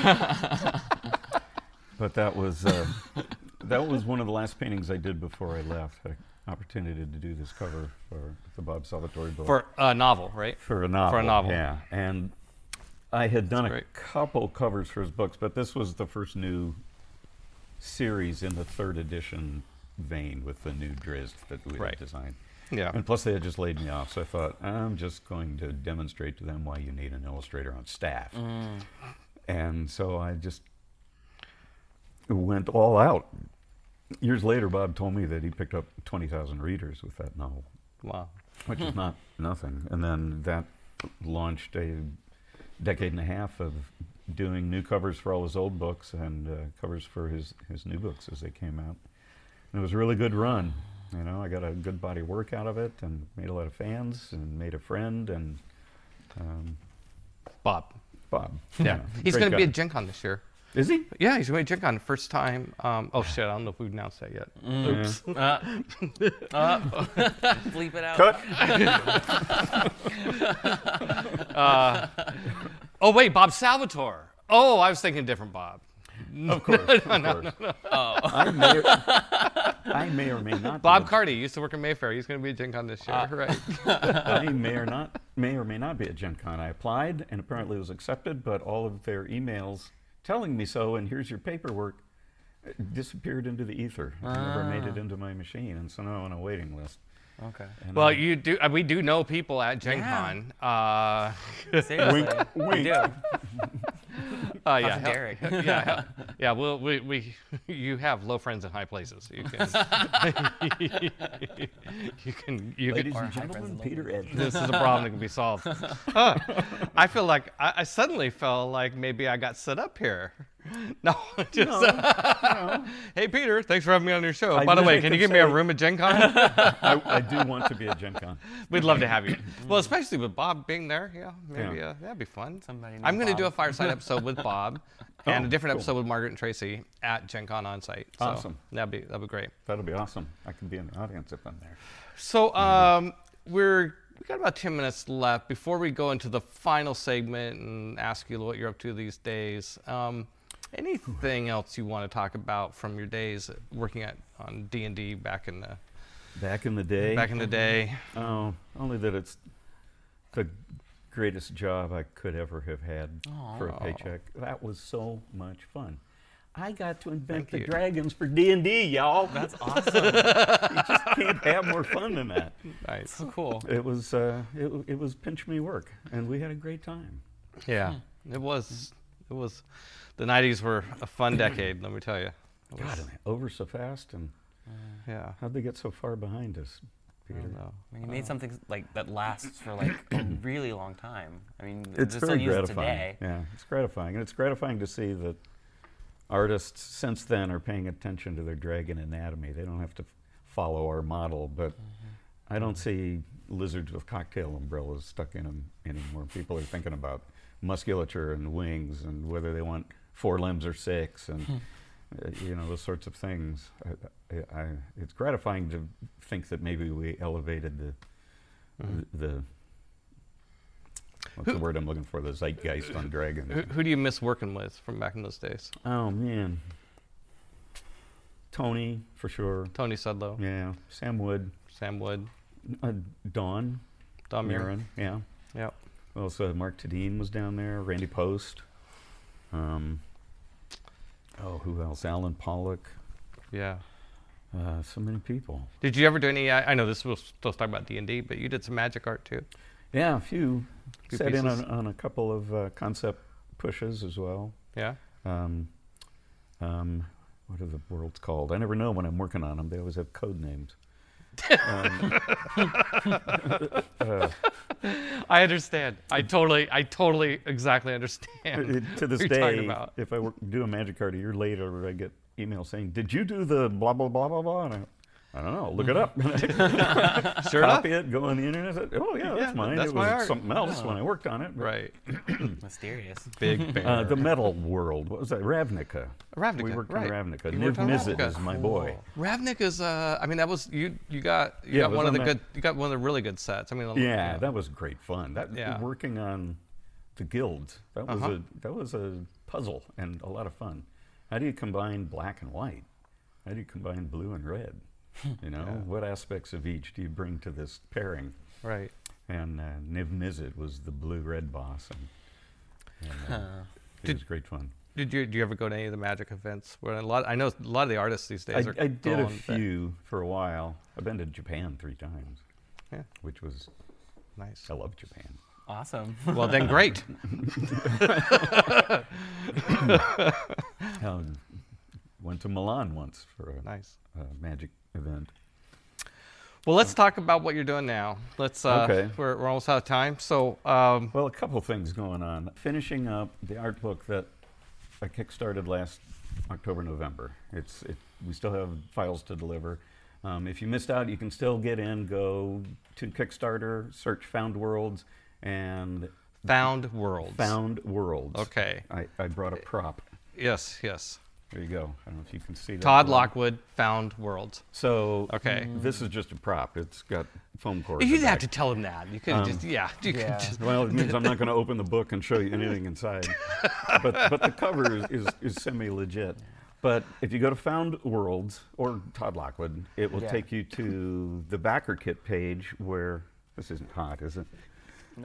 But that was one of the last paintings I did before I left. I had an opportunity to do this cover for the Bob Salvatore book. For a novel, right? For a novel. For a novel. Yeah. And I had done a great. couple covers for his books, but this was the first new series in the 3rd edition vein with the new Drizzt that we Right. had designed. Yeah. And plus they had just laid me off, so I thought, I'm just going to demonstrate to them why you need an illustrator on staff. And so I just went all out. Years later, Bob told me that he picked up 20,000 readers with that novel, Wow. which is not nothing. And then that launched a decade and a half of doing new covers for all his old books and covers for his new books as they came out. And it was a really good run. I got a good body of work out of it and made a lot of fans and made a friend and Bob. Bob. Yeah. He's great going to be guy. at Gen Con this year. Is he? Yeah, he's going to be at Gen Con first time. Oh, shit, I don't know if we've announced that yet. Oops. Bleep it out. Cut. Oh, wait, Bob Salvatore. Oh, I was thinking different Bob. Of course. Of course. I may or may not. Bob be Carty used to work in Mayfair. He's going to be at Gen Con this year, right? I may or may not be at Gen Con. I applied and apparently was accepted, but all of their emails telling me so, and here's your paperwork, disappeared into the ether. It never made it into my machine, and so now I'm on a waiting list. Okay. And Well, you do. We do know people at Gen Con. Seriously. We do. Yeah, Derek. yeah. Well, we you have low friends in high places. You can. you Ladies can. and gentlemen, Peter Ed. This is a problem that can be solved. I feel like I suddenly felt like maybe I got set up here. No, just hey Peter, thanks for having me on your show. By the way, can you give me a room at Gen Con? I do want to be at Gen Con. We'd love to have you. Well, especially with Bob being there. Yeah, maybe Yeah. That'd be fun. Somebody named I'm going to do a Bob. fireside episode with Bob and Oh, a different cool. episode with Margaret and Tracy at Gen Con on site. So Awesome. That'd be great. That'll be awesome. I can be in the audience if I'm there. So we got about 10 minutes left before we go into the final segment and ask you what you're up to these days. Anything else you want to talk about from your days working on D&D back in the day? Oh, only that it's the greatest job I could ever have had for a paycheck. That was so much fun. I got to invent Thank you. dragons for D&D, y'all. That's awesome. You just can't have more fun than that. Nice. So cool. It was pinch me work, and we had a great time. Yeah, it was. The 90s were a fun decade, let me tell you. God, and they over so fast, and Yeah. how'd they get so far behind us, I Peter? don't know. I mean, you made something like that lasts for like a really long time. I mean, It's they very still use it gratifying. today. Yeah, it's gratifying, and it's gratifying to see that artists since then are paying attention to their dragon anatomy. They don't have to follow our model, but I don't see lizards with cocktail umbrellas stuck in them anymore. People are thinking about musculature and wings and whether they want 4 limbs or 6 and those sorts of things. It's gratifying to think that maybe we elevated the what's the word I'm looking for? The zeitgeist on dragons. Who do you miss working with from back in those days? Oh man, Tony for sure. Tony Sudlow. Yeah, Sam Wood. Don Mirren. Yeah. Yep. Also, Mark Tadine was down there. Randy Post. Who else? Alan Pollock. Yeah. So many people. Did you ever do any? I know this was supposed to talk about D&D, but you did some magic art too. Yeah, a few. Set pieces. in on a couple of concept pushes as well. Yeah. What are the worlds called? I never know when I'm working on them. They always have code names. I understand. I totally exactly understand. To this what you're day, talking about. if I do a magic card a year later, I get emails saying, "Did you do the blah blah blah blah blah?" And I don't know. Look it up. Sure Copy it. Go on the internet. Oh yeah, that's mine. that's it my was art. something else when I worked on it. Right. Mysterious. Big bear. The metal world. What was that? Ravnica. Ravnica, We worked right. on Ravnica. You Niv worked on Mizzet Ravnica. is my boy. Ravnica is. I mean, that was you. You got Yeah, it was one of on the that- good. You got one of the really good sets. I mean. Yeah, that was great fun. Yeah. Working on the guilds. That was a puzzle and a lot of fun. How do you combine black and white? How do you combine blue and red? What aspects of each do you bring to this pairing? Right. And Niv Mizzet was the blue-red boss, and it was great fun. Did you ever go to any of the magic events? Where I know a lot of the artists these days are. I did a gone, but- few for a while. I've been to Japan 3 times, Yeah. which was Nice. I love Japan. Awesome. Well, then great. Went to Milan once for a Nice. magic event. Well, let's talk about what you're doing now. Let's. Okay. We're almost out of time. So. Well, a couple of things going on. Finishing up the art book that I kickstarted last October, November. We still have files to deliver. If you missed out, you can still get in. Go to Kickstarter, search Found Worlds, and Found Worlds. Found Worlds. Okay. I brought a prop. Yes. There you go. I don't know if you can see that. Todd Lockwood, Found Worlds. So Okay. this is just a prop. It's got foam core. You in the didn't have back. to tell him that. You could just. You could just. Well, it means I'm not going to open the book and show you anything inside. But the cover is semi-legit. But if you go to Found Worlds or Todd Lockwood, it will take you to the backer kit page where this isn't hot, is it? No.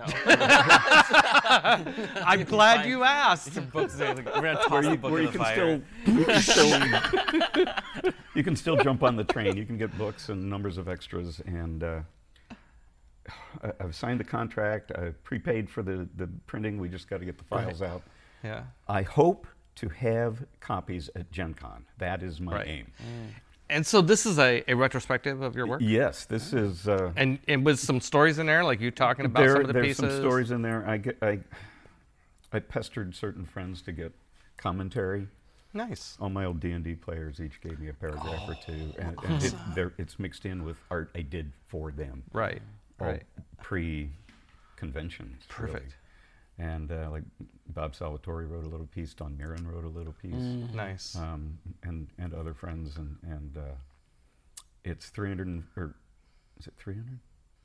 I'm glad you asked. Books are like, we're gonna toss the book Where in you the can fire. you can still jump on the train. You can get books and numbers of extras. And I've signed the contract. I've prepaid for the printing. We just got to get the files out. Yeah. I hope to have copies at Gen Con. That is my Right. aim. And so this is a retrospective of your work? Yes, this is. And with some stories in there, like you talking about some of the there's pieces? some stories in there. I pestered certain friends to get commentary. Nice. All my old D&D players each gave me a paragraph or two, and it's mixed in with art I did for them. Right. All Right. pre-conventions. Perfect. Really. And like Bob Salvatore wrote a little piece, Don Mirren wrote a little piece, Nice. and other friends, and it's 300 or is it 300?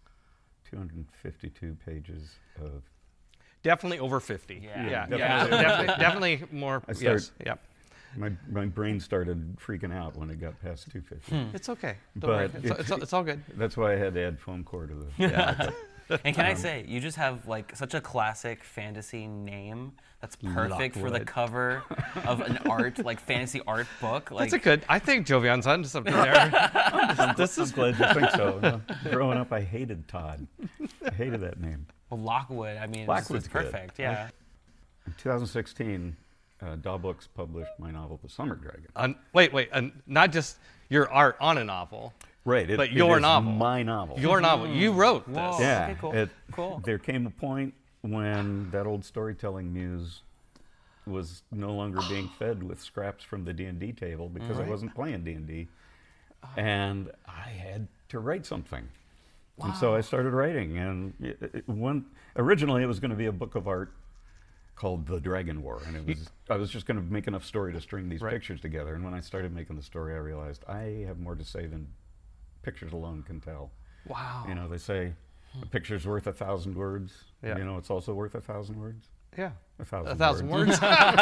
252 pages of. Definitely over 50. Yeah. Definitely more. I start- Yes. Yep. My brain started freaking out when it got past 250. It's okay. Don't worry. But It's all good. That's why I had to add foam core to the. And can I say, you just have like such a classic fantasy name that's perfect for the Lockwood. cover of an like fantasy art book. Like, That's a good. I think Jovion's onto something there. I'm glad you think so. Growing up, I hated Todd. I hated that name. well, Lockwood. I mean, Lockwood's it's good. perfect. Yeah. In 2016, Daw Books published my novel, The Summer Dragon. Wait. Not just your art on a novel. Right, but your is novel. my novel. Your novel. You wrote this. Whoa. Yeah, Okay, cool. Cool. There came a point when that old storytelling muse was no longer being fed with scraps from the D&D table because I wasn't playing D&D, and I had to write something. Wow. And so I started writing, and originally it was going to be a book of art called The Dragon War, and I was just going to make enough story to string these pictures together. And when I started making the story, I realized I have more to say than pictures alone can tell. Wow. You know, they say a picture's worth 1,000 words. Yeah. You know, it's also worth 1,000 words. Yeah. 1,000 words.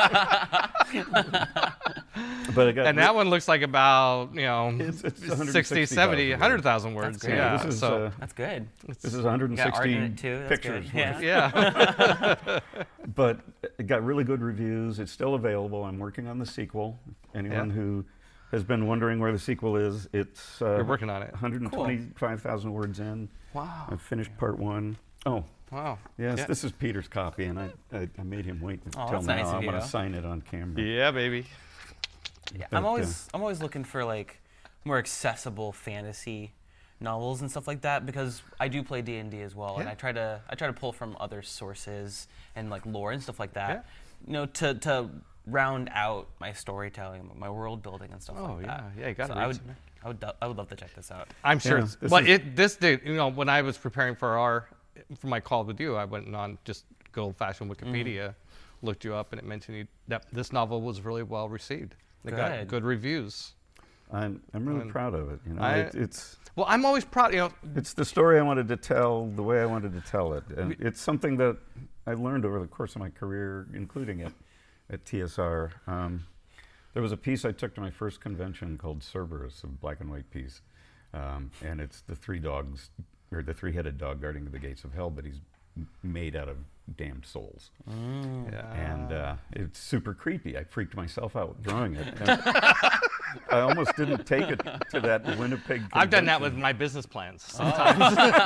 But that one looks like about, it's 60, 70, 100,000 words. That's yeah. that's good. This is 160 pictures. Yeah. But it got really good reviews. It's still available. I'm working on the sequel. Anyone who has been wondering where the sequel is, it's you're working on it. 125,000 words in. Wow. I've finished part 1. Oh. Wow. Yes, this is Peter's copy, and I made him wait until now. Nice I'm going to sign it on camera. Yeah, baby. Yeah, I'm always looking for like more accessible fantasy novels and stuff like that, because I do play D&D as well, and I try to pull from other sources and like lore and stuff like that. Yeah. To round out my storytelling, my world building and stuff like that. Yeah, you got to read some. I would love to check this out. I'm sure. This did. When I was preparing for my call with you, I went on just good old-fashioned Wikipedia, looked you up, and it mentioned that this novel was really well received. It got good reviews. I'm really proud of it. It's well, I'm always proud. It's the story I wanted to tell the way I wanted to tell it, and it's something that I learned over the course of my career, including at TSR. There was a piece I took to my first convention called Cerberus, a black and white piece, and it's the the three-headed dog guarding the gates of hell, but he's made out of damned souls. And it's super creepy. I freaked myself out drawing it. I almost didn't take it to that Winnipeg convention. I've done that with my business plans sometimes.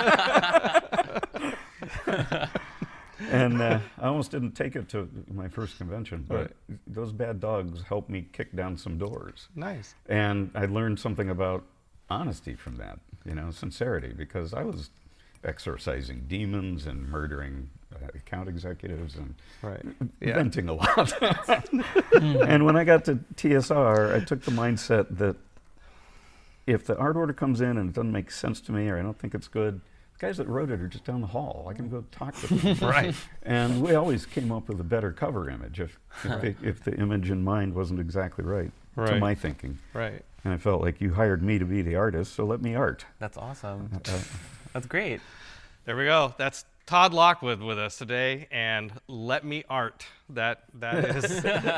And I almost didn't take it to my first convention, but those bad dogs helped me kick down some doors. Nice. And I learned something about honesty from that, sincerity, because I was exorcising demons and murdering account executives and venting a lot. And when I got to TSR, I took the mindset that if the art order comes in and it doesn't make sense to me or I don't think it's good, the guys that wrote it are just down the hall. I can go talk to them. Right. And we always came up with a better cover image if the image in mind wasn't exactly right to my thinking. Right. And I felt like you hired me to be the artist, so let me art. That's awesome. That's great. There we go. That's Todd Lockwood with us today, and let me art. That is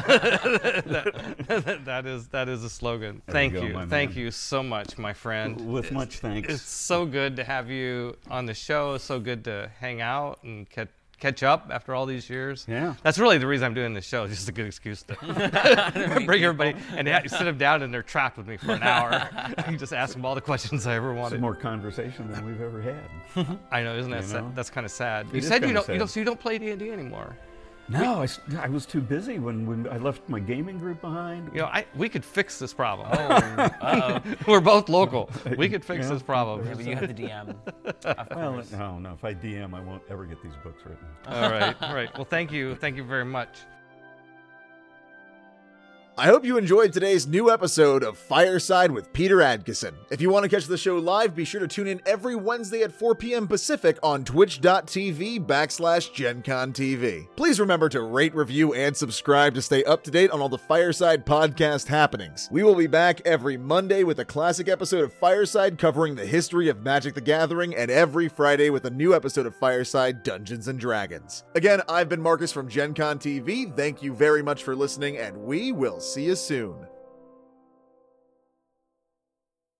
that is a slogan. Thank you so much, my friend. With much thanks. It's so good to have you on the show. It's so good to hang out and catch up after all these years. Yeah. That's really the reason I'm doing this show. It's just a good excuse to bring everybody and sit them down and they're trapped with me for an hour. I can just ask them all the questions I ever wanted. It's more conversation than we've ever had. I know, isn't that sad? That's kind of sad. You is said sad. you don't play D&D anymore. No, I was too busy when I left my gaming group behind. We could fix this problem. Uh-oh. We're both local. We could fix this problem. Yeah, but you have the DM. Well, no. If I DM, I won't ever get these books written. All right. Well, thank you very much. I hope you enjoyed today's new episode of Fireside with Peter Adkison. If you want to catch the show live, be sure to tune in every Wednesday at 4 p.m. Pacific on twitch.tv/GenConTV. Please remember to rate, review, and subscribe to stay up to date on all the Fireside podcast happenings. We will be back every Monday with a classic episode of Fireside covering the history of Magic the Gathering, and every Friday with a new episode of Fireside Dungeons & Dragons. Again, I've been Marcus from GenCon TV. Thank you very much for listening, and we will see you soon.